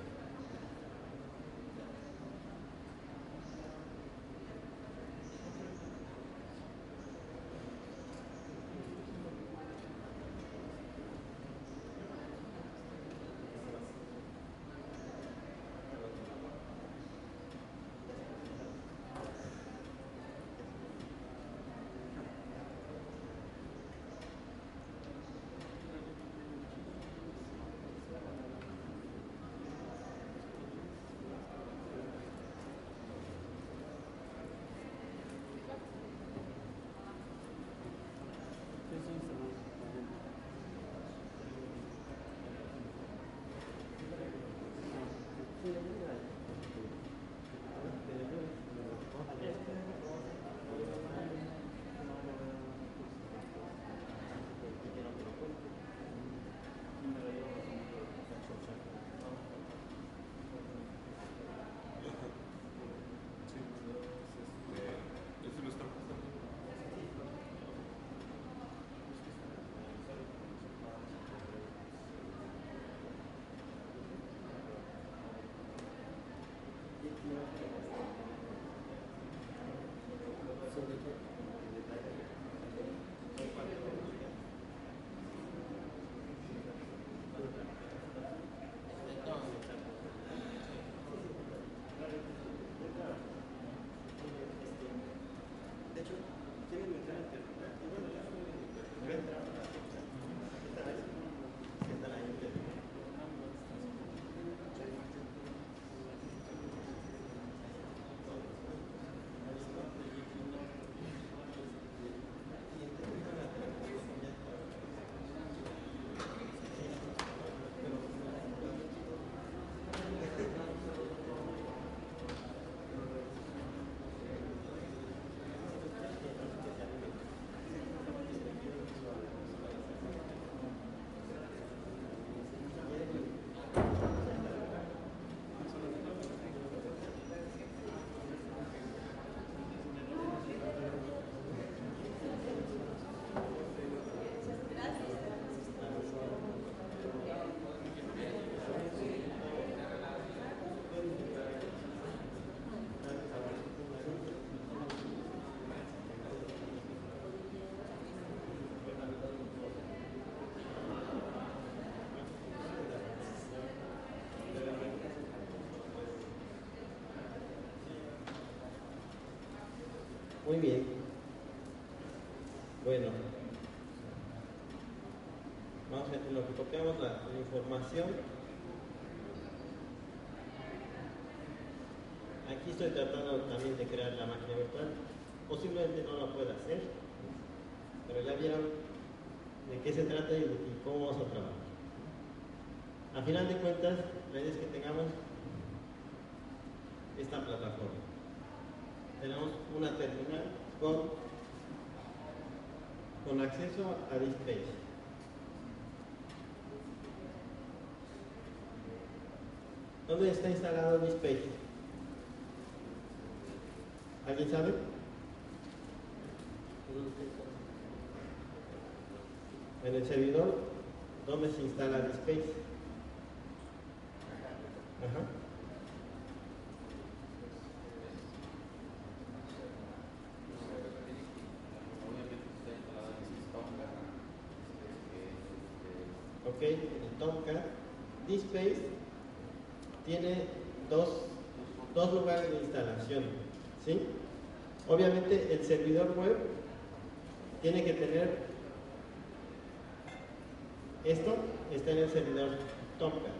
Muy bien. Bueno, vamos a en lo que copiamos la información. Aquí estoy tratando también de crear la máquina virtual. Posiblemente no lo pueda hacer, pero ya vieron de qué se trata y cómo vamos a trabajar. A final de cuentas, la idea es que tengamos esta plataforma. Tenemos una terminal con acceso a DSpace. ¿Dónde está instalado DSpace? ¿Alguien sabe? En el servidor, ¿dónde se instala DSpace? Ajá. Ok, en Tomcat, DSpace tiene dos lugares de instalación, ¿sí? Obviamente el servidor web tiene que tener esto, está en el servidor Tomcat.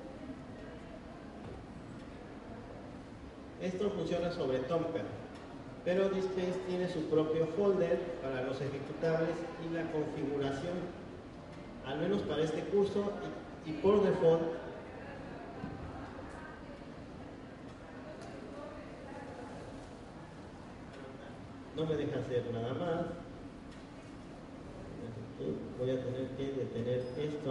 Esto funciona sobre Tomcat, pero DSpace tiene su propio folder para los ejecutables y la configuración. Al menos para este curso y por default no me deja hacer nada más. Voy a tener que detener esto.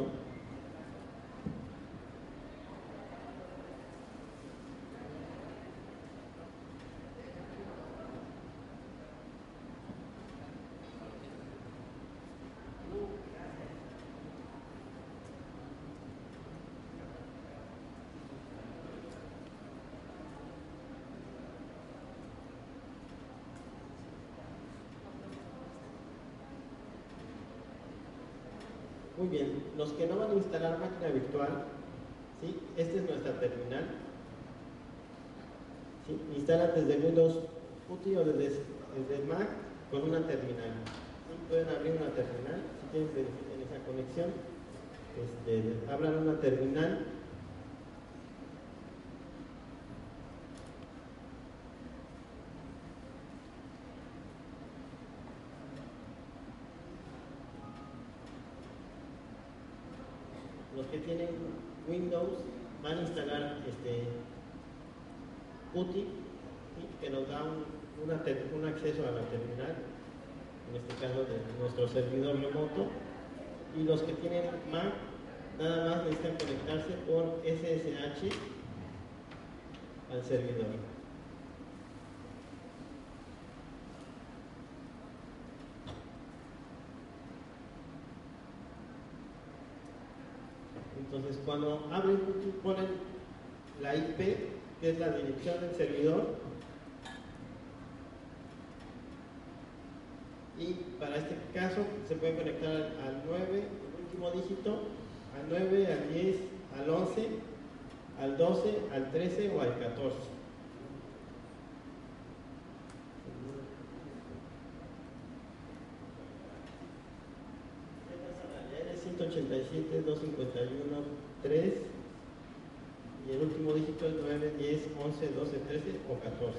Muy bien, los que no van a instalar máquina virtual, ¿sí? Esta es nuestra terminal. ¿Sí? Instalan desde Windows PuTTY o desde Mac con una terminal. ¿Sí? Pueden abrir una terminal, si tienen en esa conexión, abran una terminal. Los que tienen Windows van a instalar PuTTY, ¿sí? Que nos da un acceso a la terminal, en este caso de nuestro servidor remoto. Y los que tienen Mac nada más necesitan conectarse por SSH al servidor. Entonces, cuando abren PuTTY, ponen la IP, que es la dirección del servidor, y para este caso se pueden conectar al 9, el último dígito, al 9, al 10, al 11, al 12, al 13 o al 14. ...187, 251, 3... y el último dígito es 9, 10, 11, 12, 13 o 14.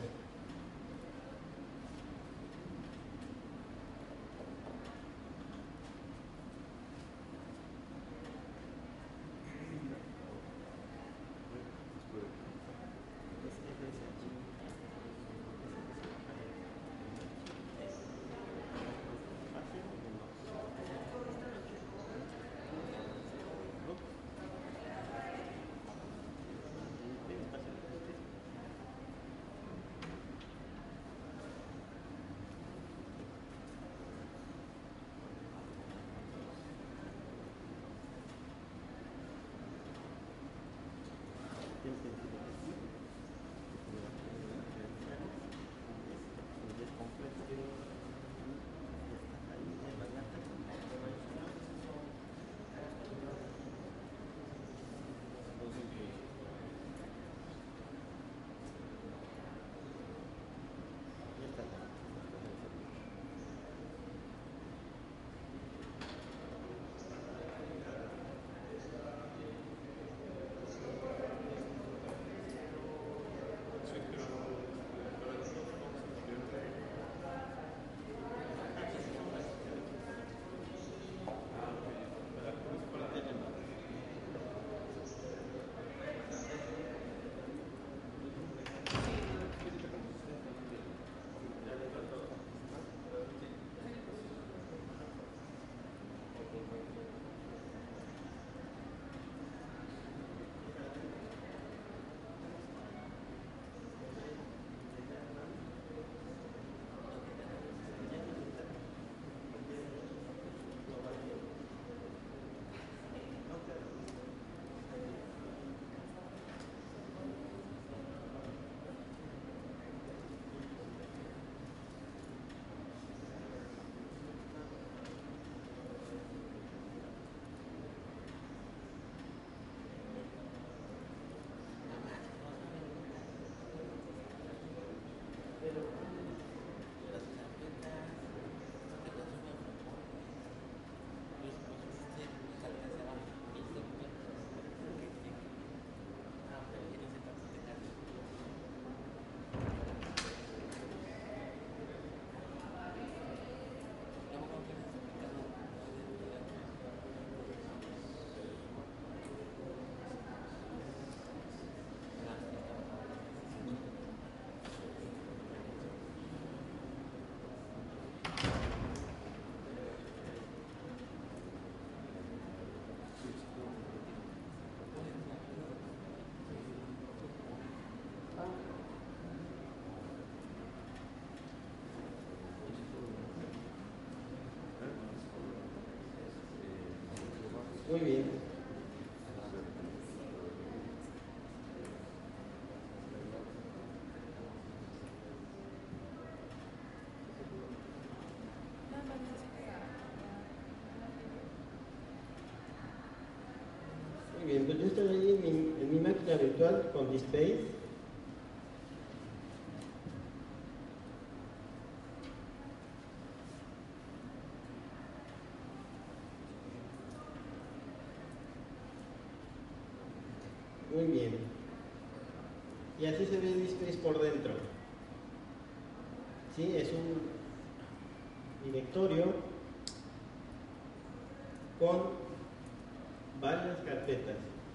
Muy bien. Muy bien, pues yo estoy ahí en mi máquina virtual con DSpace. Muy bien. Y así se ve DSpace por dentro. ¿Sí? Es un directorio con varias carpetas.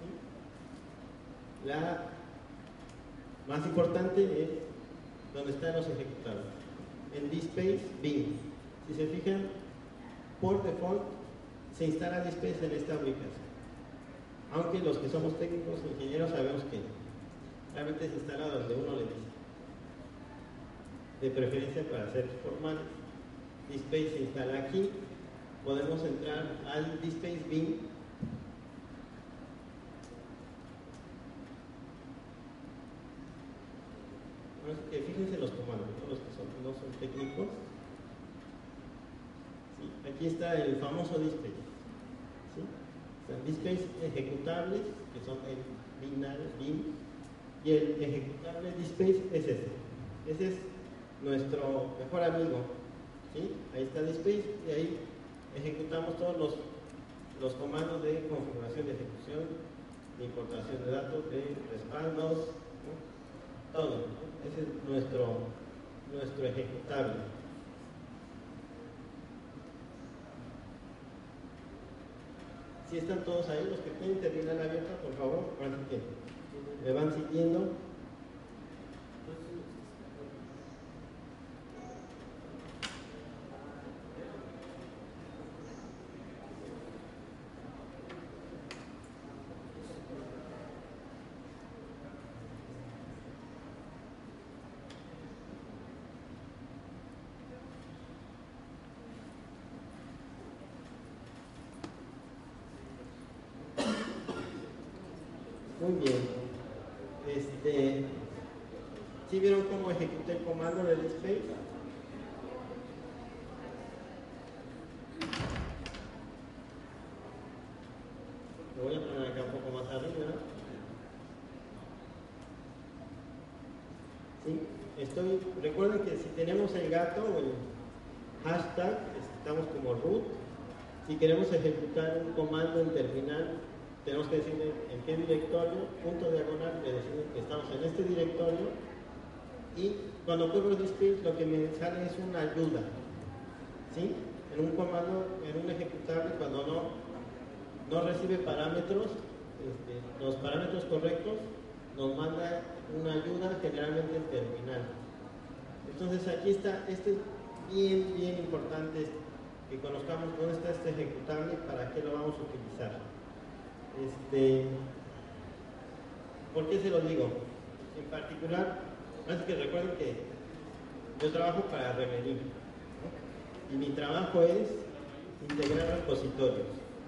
¿Sí? La más importante es donde están los ejecutables. En DSpace bin. Si se fijan, por default se instala DSpace en esta ubicación. Aunque los que somos técnicos, ingenieros, sabemos que realmente se instala donde uno le dice. De preferencia para ser formales. DSpace se instala aquí. Podemos entrar al DSpace bin. Fíjense los comandos, ¿no? Los que no son técnicos. ¿Sí? Aquí está el famoso DSpace. ¿Sí? DSpace ejecutables, que son el bin, y el ejecutable DSpace es este. Ese es nuestro mejor amigo. ¿Sí? Ahí está DSpace y ahí ejecutamos todos los comandos de configuración de ejecución, de importación de datos, de respaldos, ¿no? Todo, ¿no? Ese es nuestro ejecutable. Si están todos ahí, los que tienen terminal abierta, por favor, para que me van siguiendo. Muy bien. ¿Sí vieron cómo ejecuté el comando de DSpace? Lo voy a poner acá un poco más arriba. ¿Sí? Recuerden que si tenemos el gato o el hashtag, estamos como root. Si queremos ejecutar un comando en terminal, tenemos que decirle en qué directorio, punto diagonal, le decimos que estamos en este directorio, y cuando corro DSpace lo que me sale es una ayuda. ¿Sí? En un comando, en un ejecutable, cuando no recibe parámetros, los parámetros correctos, nos manda una ayuda generalmente en terminal. Entonces aquí está, es bien importante que conozcamos dónde está este ejecutable, para qué lo vamos a utilizar. ¿Por qué se lo digo? En particular, es que recuerden que yo trabajo para Remedy, ¿no? Y mi trabajo es integrar repositorios.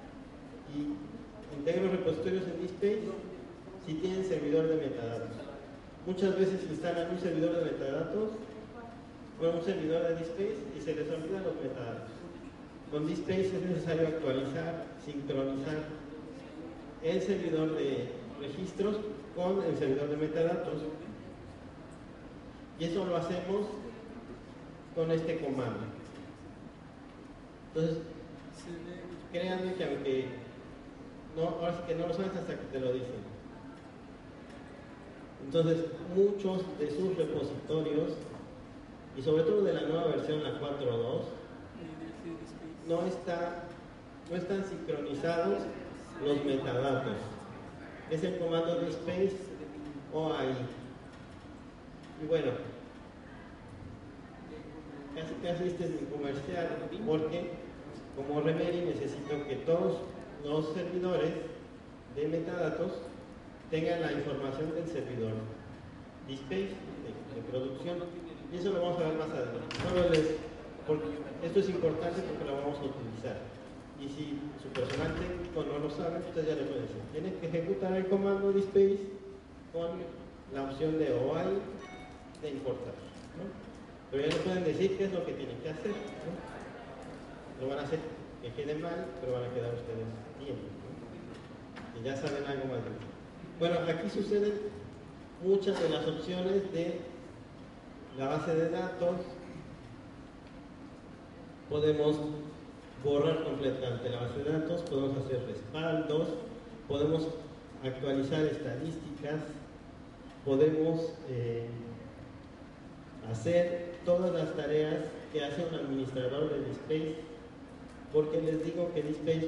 Y integro repositorios en DSpace si tienen servidor de metadatos. Muchas veces instalan un servidor de metadatos con un servidor de DSpace y se les olvidan los metadatos. Con DSpace es necesario actualizar, sincronizar el servidor de registros con el servidor de metadatos, y eso lo hacemos con este comando. Entonces, créanme que aunque ahora sí que no lo sabes hasta que te lo dicen. Entonces, muchos de sus repositorios, y sobre todo de la nueva versión, la 4.2, no están sincronizados los metadatos. Es el comando DSpace OAI. Y bueno, casi este es mi comercial, porque como Remedy necesito que todos los servidores de metadatos tengan la información del servidor DSpace de producción, y eso lo vamos a ver más adelante. Esto es importante porque lo vamos a utilizar. Y si su personal técnico no lo sabe, usted ya le puede decir, tiene que ejecutar el comando dspace con la opción de OI de importar, ¿no? Pero ya le pueden decir qué es lo que tienen que hacer, ¿no? Lo van a hacer que quede mal, pero van a quedar ustedes bien, ¿no? Y ya saben algo más de eso. Bueno, aquí suceden muchas de las opciones de la base de datos. Podemos borrar completamente la base de datos, podemos hacer respaldos, podemos actualizar estadísticas, podemos hacer todas las tareas que hace un administrador de DSpace, porque les digo que DSpace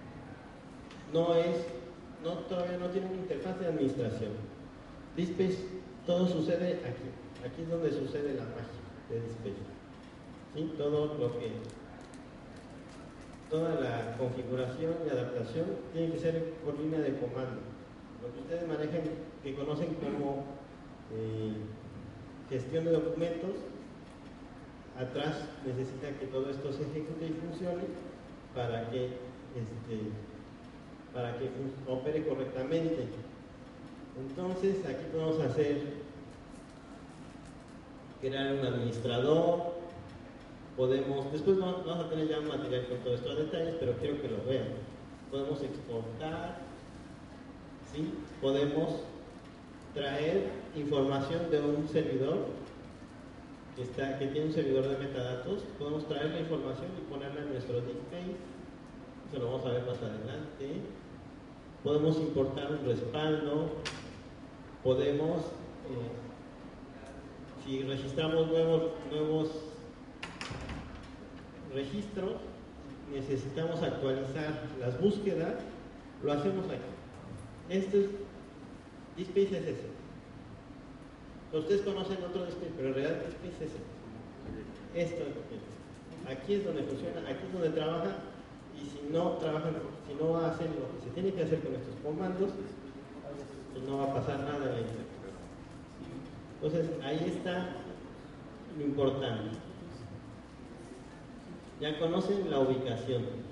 todavía no tiene una interfaz de administración. DSpace, todo sucede aquí. Aquí es donde sucede la magia de DSpace. ¿Sí? Toda la configuración y adaptación tiene que ser por línea de comando. Lo que ustedes manejan, que conocen como gestión de documentos, atrás necesita que todo esto se ejecute y funcione para que opere correctamente. Entonces aquí podemos crear un administrador, después vamos a tener ya un material con todos estos detalles, pero quiero que lo vean. Podemos exportar, ¿sí? Podemos traer información de un servidor que tiene un servidor de metadatos, podemos traer la información y ponerla en nuestro DSpace, eso lo vamos a ver más adelante. Podemos importar un respaldo, podemos, si registramos nuevos registros, necesitamos actualizar las búsquedas, lo hacemos aquí. DSpace es ese. Ustedes conocen otro DSpace, pero en realidad DSpace es ese. Esto es lo que es. Aquí es donde funciona, aquí es donde trabaja, y si no hacen lo que se tiene que hacer con estos comandos, pues no va a pasar nada en la internet. Entonces ahí está lo importante. Ya conocen la ubicación.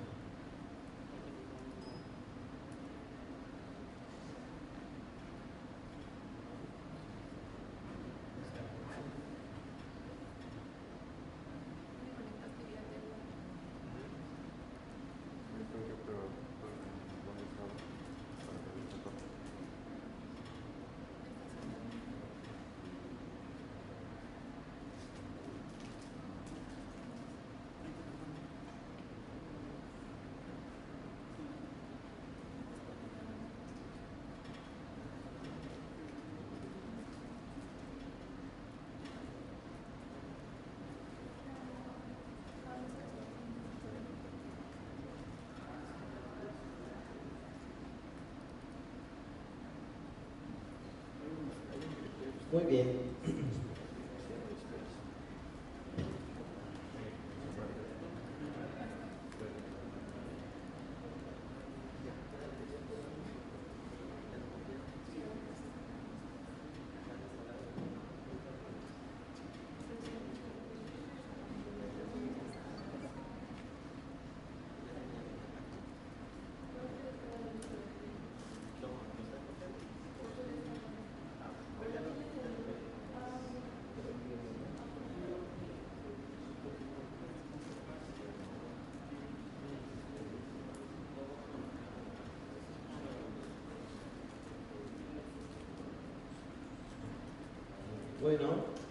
Muy bien. Bueno,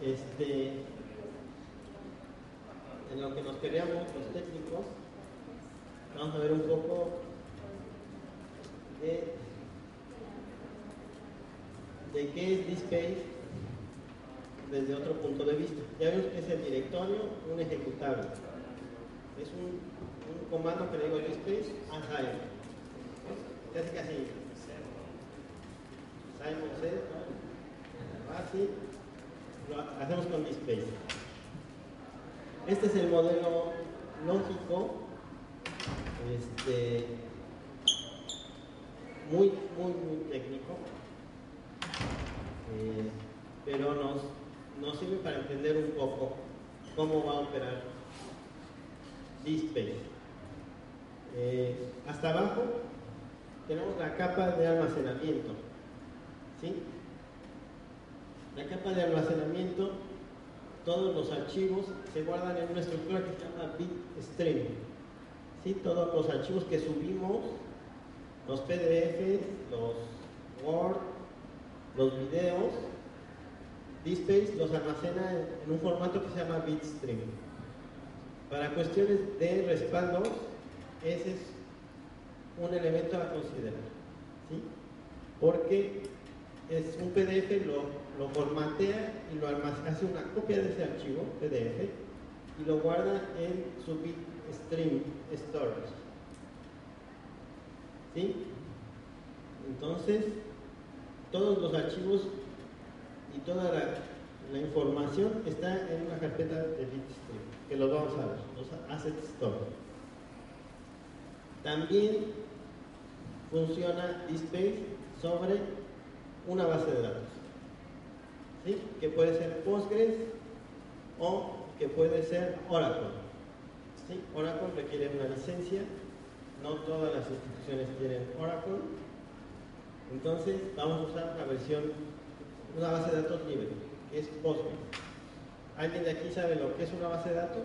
en lo que nos queríamos los técnicos, vamos a ver un poco de qué es DSpace desde otro punto de vista. Ya vimos que es el directorio, un ejecutable. Es un comando que le digo DSpace assign. Casi así. Simon C, así. Lo hacemos con DSpace. Este es el modelo lógico, muy técnico, pero nos sirve para entender un poco cómo va a operar DSpace. Hasta abajo tenemos la capa de almacenamiento, ¿sí? La capa de almacenamiento, todos los archivos se guardan en una estructura que se llama bitstream, ¿sí? Todos los archivos que subimos, los PDFs, los Word, los videos, DSpace los almacena en un formato que se llama bitstream. Para cuestiones de respaldo, ese es un elemento a considerar, ¿sí? Porque es un PDF, lo formatea y lo almacena, hace una copia de ese archivo PDF y lo guarda en su bitstream storage, ¿sí? Entonces, todos los archivos y toda la información está en una carpeta de bitstream, que los vamos a ver, los asset store. También funciona DSpace sobre una base de datos, ¿sí? Que puede ser Postgres o que puede ser Oracle, ¿sí? Oracle requiere una licencia, no todas las instituciones tienen Oracle, entonces vamos a usar la versión, una base de datos libre, que es Postgres. ¿Alguien de aquí sabe lo que es una base de datos?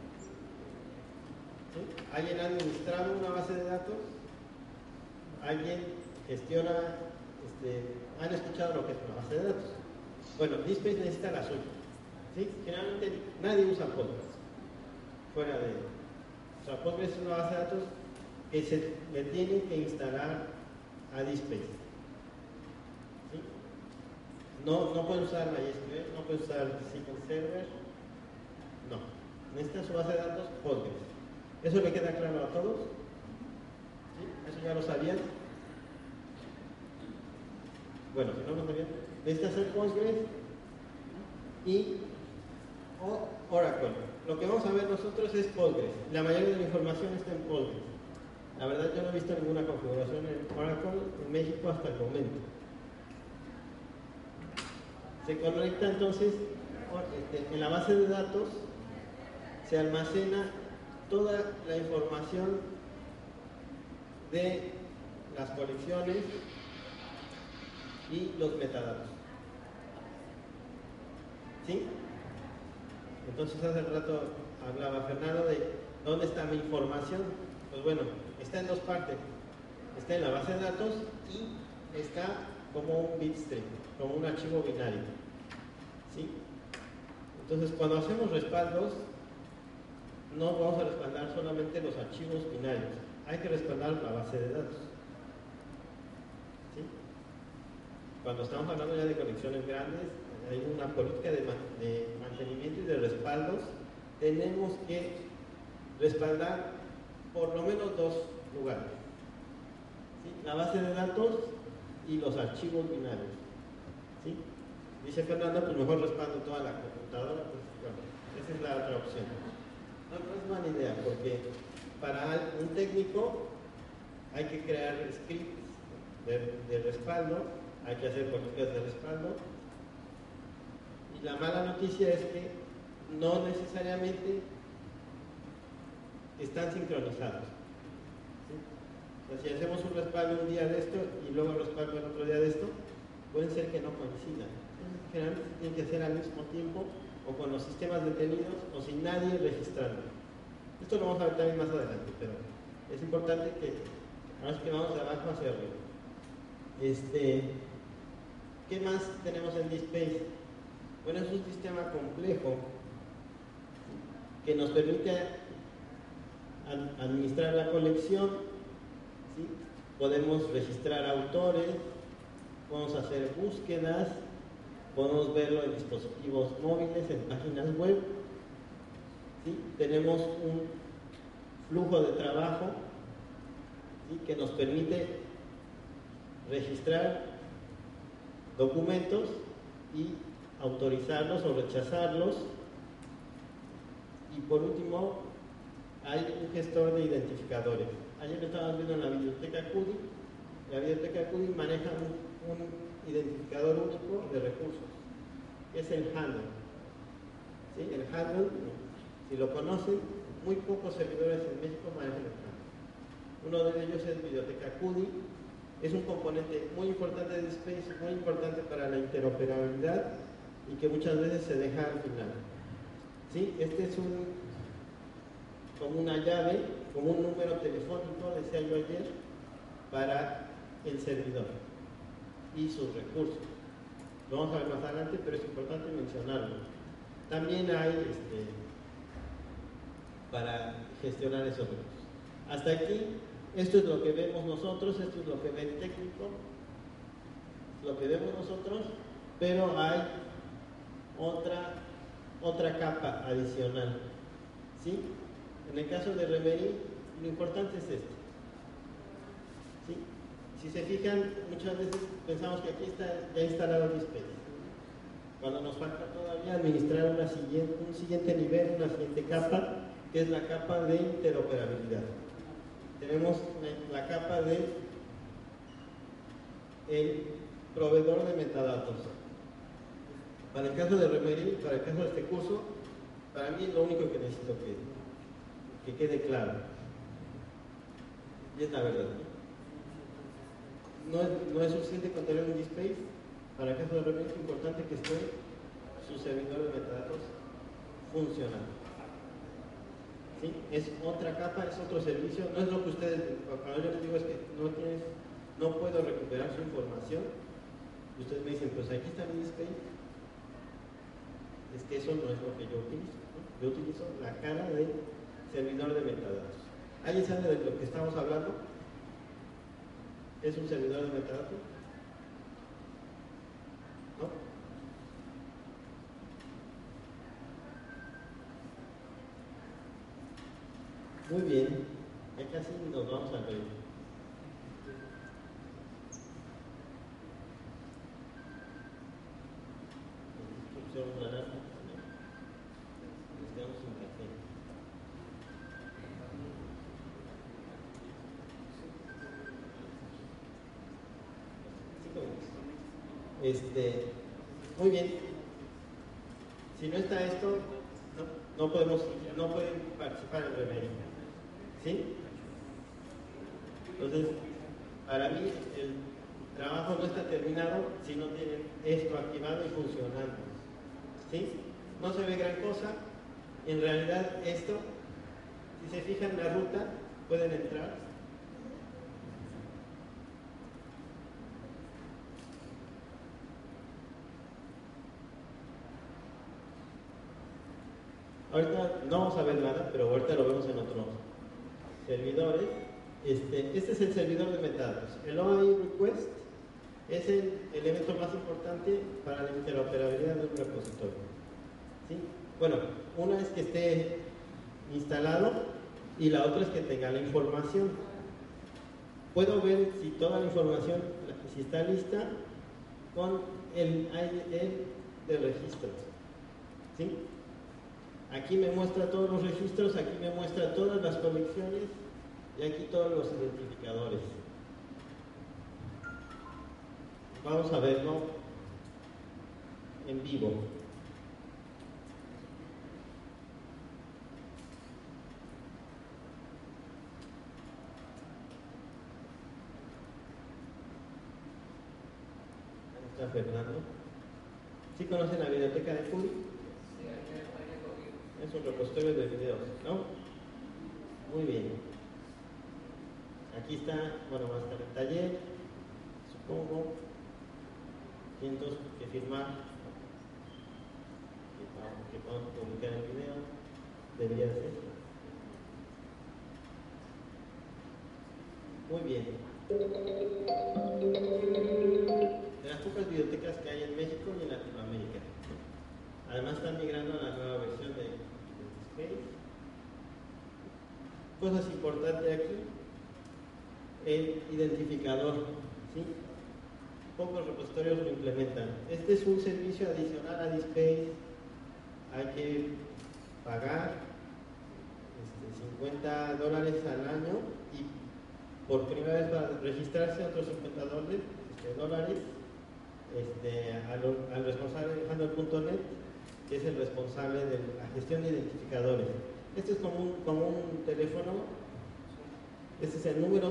¿Sí? ¿Alguien ha administrado una base de datos? ¿Alguien gestiona, han escuchado lo que es una base de datos? Bueno, DSpace necesita la suya, ¿sí? Generalmente nadie usa Postgres, fuera de... O sea, Postgres es una base de datos que se le tiene que instalar a DSpace, ¿sí? No puede usar MySQL, no puede usar SQL Server, no. Necesita su base de datos Postgres. ¿Eso le queda claro a todos? ¿Sí? ¿Eso ya lo sabían? Bueno, si no lo sabían, necesita ser Postgres y Oracle. Lo que vamos a ver nosotros es Postgres. La mayoría de la información está en Postgres. La verdad yo no he visto ninguna configuración en Oracle en México hasta el momento. Se conecta entonces en la base de datos, se almacena toda la información de las colecciones y los metadatos, ¿sí? Entonces hace rato hablaba Fernando de dónde está mi información. Pues bueno, está en dos partes, está en la base de datos y está como un bitstream, como un archivo binario, ¿sí? Entonces cuando hacemos respaldos no vamos a respaldar solamente los archivos binarios, hay que respaldar la base de datos, ¿sí? Cuando estamos hablando ya de conexiones grandes, hay una política de mantenimiento y de respaldos, tenemos que respaldar por lo menos dos lugares, ¿sí? La base de datos y los archivos binarios, ¿sí? Dice Fernando, pues mejor respaldo toda la computadora, pues bueno, esa es la otra opción. No es mala idea, porque para un técnico hay que crear scripts de respaldo, hay que hacer políticas de respaldo, y la mala noticia es que no necesariamente están sincronizados, ¿sí? O sea, si hacemos un respaldo un día de esto y luego el respaldo el otro día de esto, pueden ser que no coincidan. Entonces, generalmente se tienen que hacer al mismo tiempo, o con los sistemas detenidos, o sin nadie registrando. Esto lo vamos a ver también más adelante, pero es importante que ahora es que vamos de abajo hacia arriba. ¿Qué más tenemos en DSpace? Bueno, es un sistema complejo que nos permite administrar la colección, ¿sí? Podemos registrar autores, podemos hacer búsquedas, podemos verlo en dispositivos móviles, en páginas web, ¿sí? Tenemos un flujo de trabajo, ¿sí? Que nos permite registrar documentos y autorizarlos o rechazarlos. Y por último, hay un gestor de identificadores. Ayer lo estábamos viendo en la biblioteca CUDI. La biblioteca CUDI maneja un identificador único de recursos, que es el handle, ¿sí? El handle, si lo conocen, muy pocos servidores en México manejan el handle. Uno de ellos es Biblioteca CUDI. Es un componente muy importante de DSpace, muy importante para la interoperabilidad y que muchas veces se deja al final. ¿Sí? Este es como una llave, como un número telefónico, decía yo ayer, para el servidor y sus recursos. Lo vamos a ver más adelante, pero es importante mencionarlo. También hay para gestionar esos recursos. Hasta aquí, esto es lo que vemos nosotros, esto es lo que ve el técnico, lo que vemos nosotros, pero hay otra capa adicional. ¿Sí? En el caso de Reverie, lo importante es esto. ¿Sí? Si se fijan, muchas veces pensamos que aquí está ya instalado DSpace. Cuando nos falta todavía administrar un siguiente nivel, una siguiente capa, que es la capa de interoperabilidad. Tenemos la capa de el proveedor de metadatos. Para el caso de Reverie, para el caso de este curso, para mí es lo único que necesito que quede claro. Y es la verdad. No es suficiente con tener un DSpace. Para el caso de Reverie es importante que esté su servidor de metadatos funcionando. ¿Sí? Es otra capa, es otro servicio. No es lo que ustedes, cuando yo les digo es que no puedo recuperar su información. Ustedes me dicen, pues aquí está mi DSpace. Es que eso no es lo que yo utilizo, ¿no? Yo utilizo la cara de servidor de metadatos. ¿Alguien sabe de lo que estamos hablando? ¿Es un servidor de metadatos? ¿No? Muy bien, ya casi nos vamos a ver. Pusieron una alarma. Nos quedamos sin café. Muy bien. Si no está esto, no pueden participar en Reverie. ¿Sí? Entonces, para mí el trabajo no está terminado si no tienen esto activado y funcionando. ¿Sí? No se ve gran cosa. En realidad esto, si se fijan en la ruta, pueden entrar. Ahorita no vamos a ver nada, pero ahorita lo vemos en otros servidores. Este es el servidor de metadatos. El OAI Request es el elemento más importante para la interoperabilidad de un repositorio. ¿Sí? Bueno, una es que esté instalado y la otra es que tenga la información. Puedo ver si toda la información, si está lista, con el ID del registro. ¿Sí? Aquí me muestra todos los registros, aquí me muestra todas las conexiones y aquí todos los identificadores. Vamos a verlo en vivo. ¿Cómo está Fernando? ¿Sí conocen la biblioteca de CUDI? Es un repositorio de videos, ¿no? Muy bien. Aquí está, bueno, va a estar el taller, supongo. Cientos que firmar, que podamos publicar el video. Debería ser. Muy bien. De las pocas bibliotecas que hay en México y en Latinoamérica. Además están migrando a la nueva versión de DSpace. Cosas importantes aquí, el identificador, ¿sí? Pocos repositorios lo implementan. Este es un servicio adicional a DSpace. Hay que pagar $50 al año y por primera vez para registrarse otros $50 al responsable de handle.net, que es el responsable de la gestión de identificadores. Este es como un teléfono Este es el número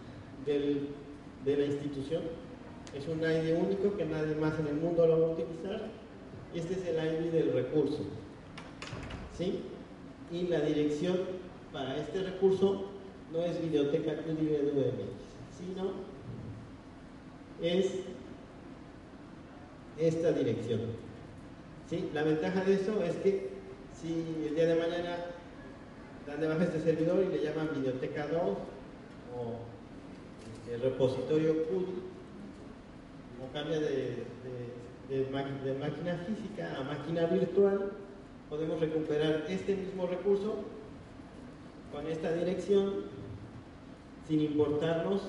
de la institución. Es un ID único que nadie más en el mundo lo va a utilizar. Y este es el ID del recurso. ¿Sí? Y la dirección para este recurso no es Videoteca QDBMX, sino es esta dirección. ¿Sí? La ventaja de eso es que si el día de mañana dan de baja este servidor y le llaman Videoteca 2 o el repositorio QDI, o cambia de máquina física a máquina virtual, podemos recuperar este mismo recurso con esta dirección sin importarnos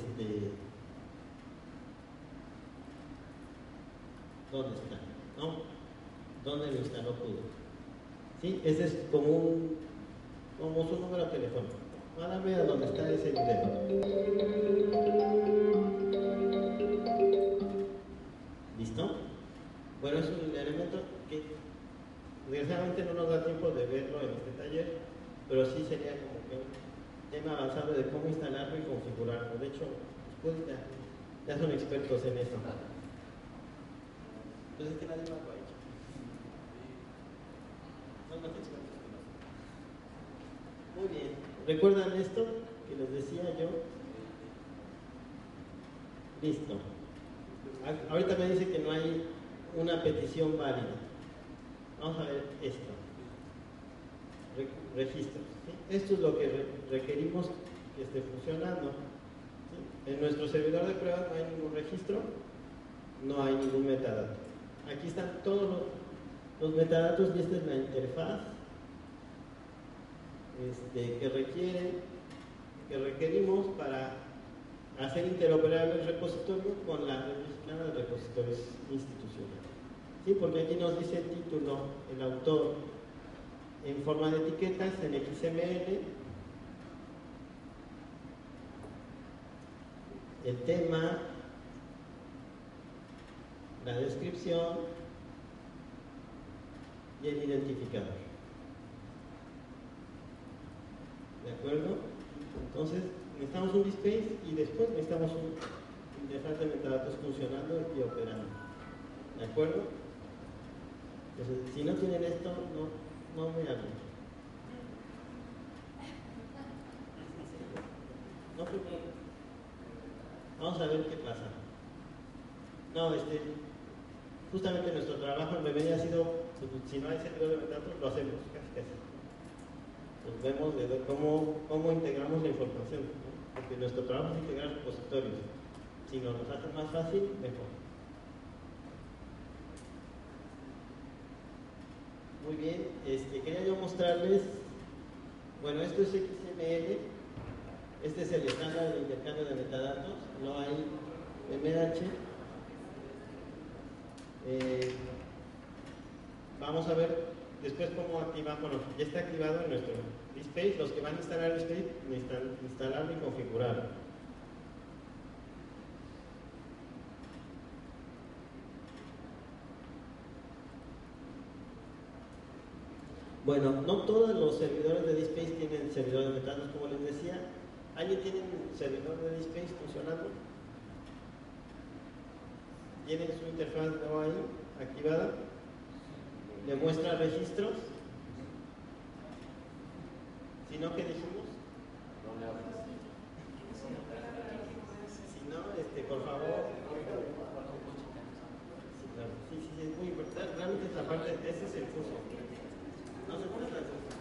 dónde está, ¿no? ¿Dónde lo instaló QDI? ¿Sí? Ese es como su número telefónico. Mándame a donde está ese video. ¿Listo? Bueno, es un elemento que desgraciadamente no nos da tiempo de verlo en este taller, pero sí sería como que un tema avanzado de cómo instalarlo y configurarlo. De hecho, ustedes ya son expertos en eso. Entonces, que nadie más lo ha hecho. Son más expertos que nosotros. Muy bien. ¿Recuerdan esto que les decía yo? Listo. Ahorita me dice que no hay una petición válida. Vamos a ver esto. Registros. ¿Sí? Esto es lo que requerimos que esté funcionando. ¿Sí? En nuestro servidor de pruebas no hay ningún registro, no hay ningún metadato. Aquí están todos los metadatos y esta es la interfaz que requerimos para hacer interoperable el repositorio con la red mexicana de repositorios institucionales. ¿Sí? Porque aquí nos dice el título, el autor, en forma de etiquetas, en XML, el tema, la descripción y el identificador. ¿De acuerdo? Entonces, necesitamos un DSpace y después necesitamos un interfaz de metadatos funcionando y operando. ¿De acuerdo? Entonces, si no tienen esto, no me hablen. No, vamos a ver qué pasa. No, justamente nuestro trabajo en Remedia ha sido, si no hay servidor de metadatos, lo hacemos casi. Pues vemos de cómo integramos la información, ¿no? Porque nuestro trabajo es integrar repositorios. Si nos hace más fácil, mejor. Muy bien, quería yo mostrarles, bueno, esto es XML, este es el estándar de intercambio de metadatos, no hay MH. Vamos a ver después cómo activamos, bueno, ya está activado en nuestro DSpace, los que van a instalar el DSpace necesitan instalarlo y configurarlo. Bueno, no todos los servidores de DSpace tienen servidor de metadatos, como les decía. ¿Alguien tiene un servidor de DSpace funcionando? ¿Tienen su interfaz de OAI activada? ¿Le muestra registros? Si no, ¿qué dijimos? Si no, por favor. Sí, es muy importante. Realmente esta parte, ese es el curso. No se muestra el curso.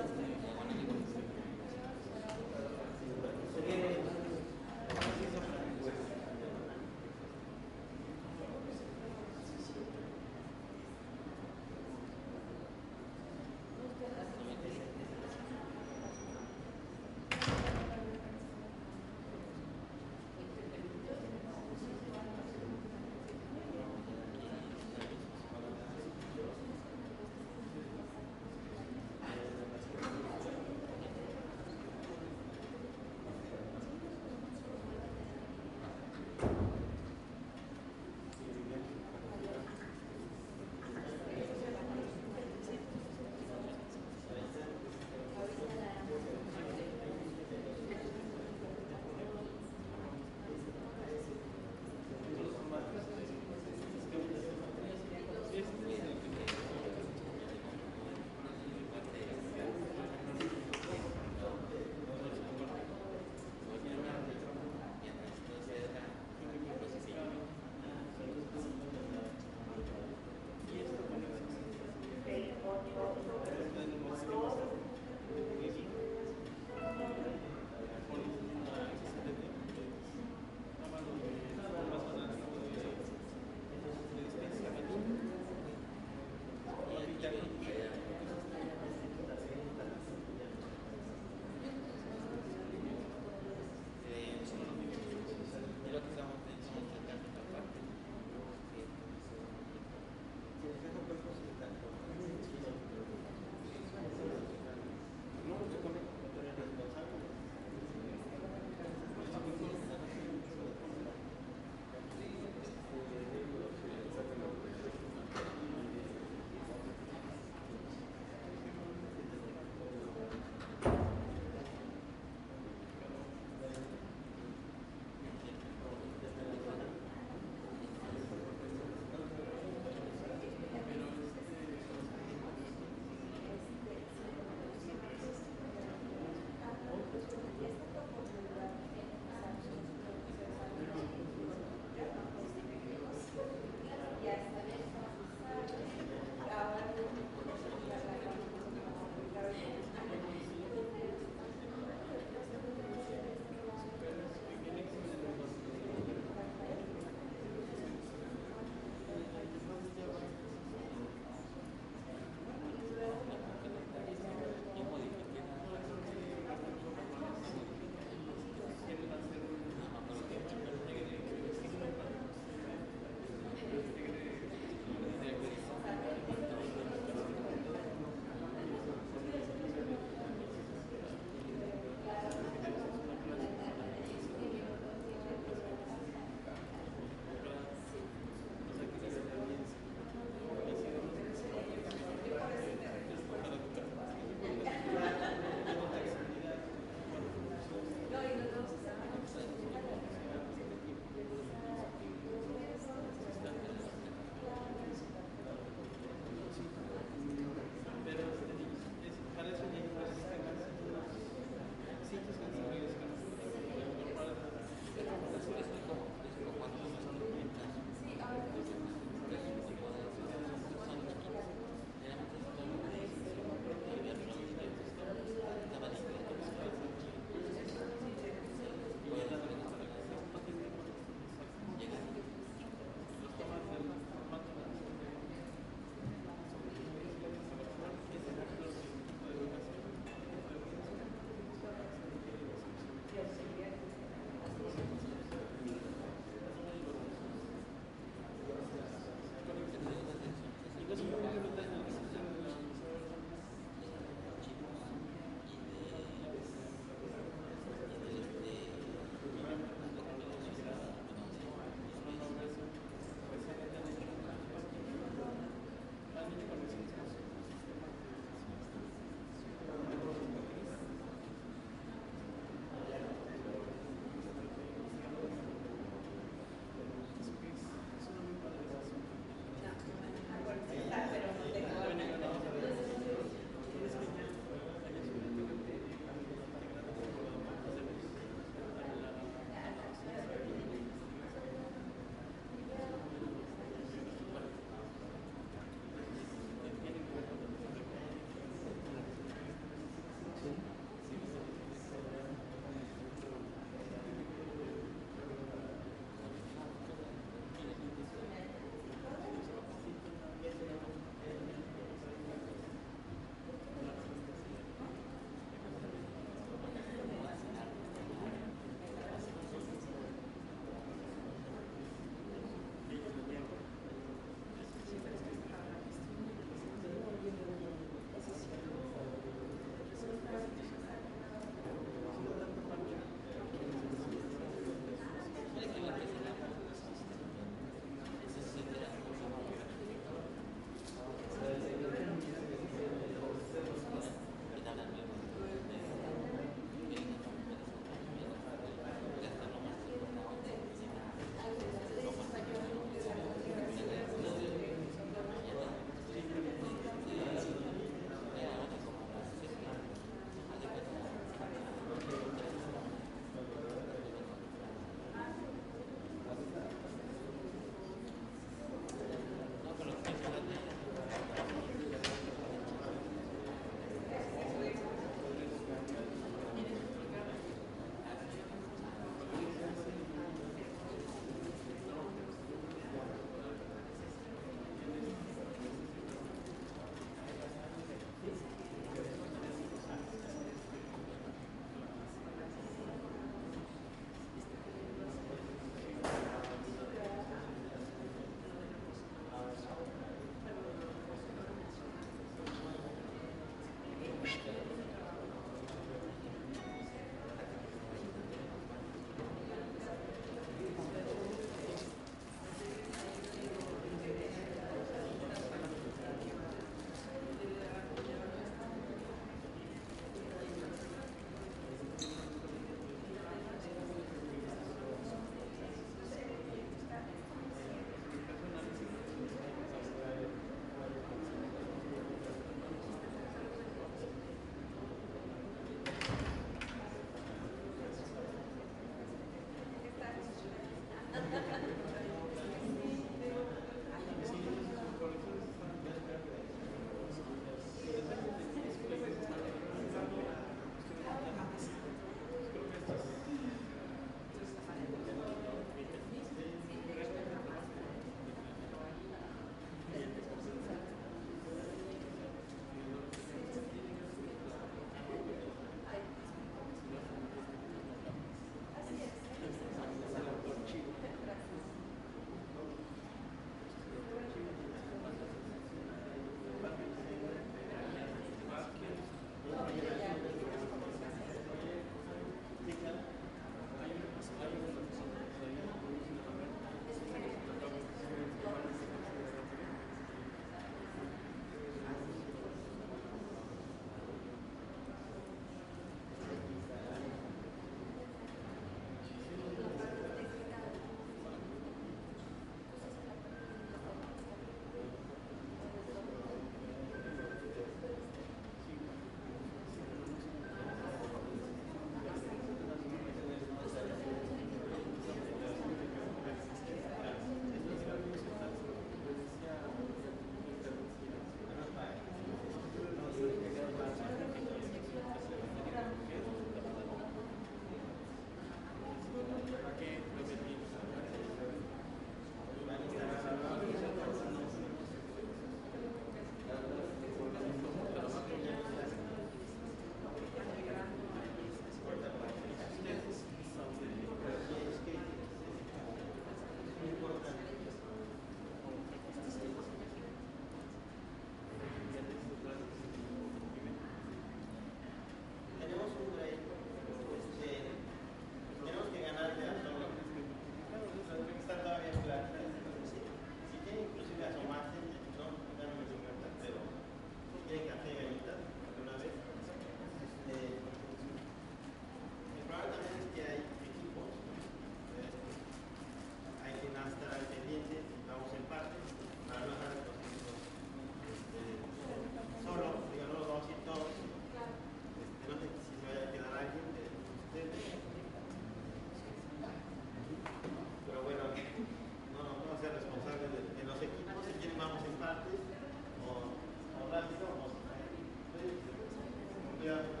copia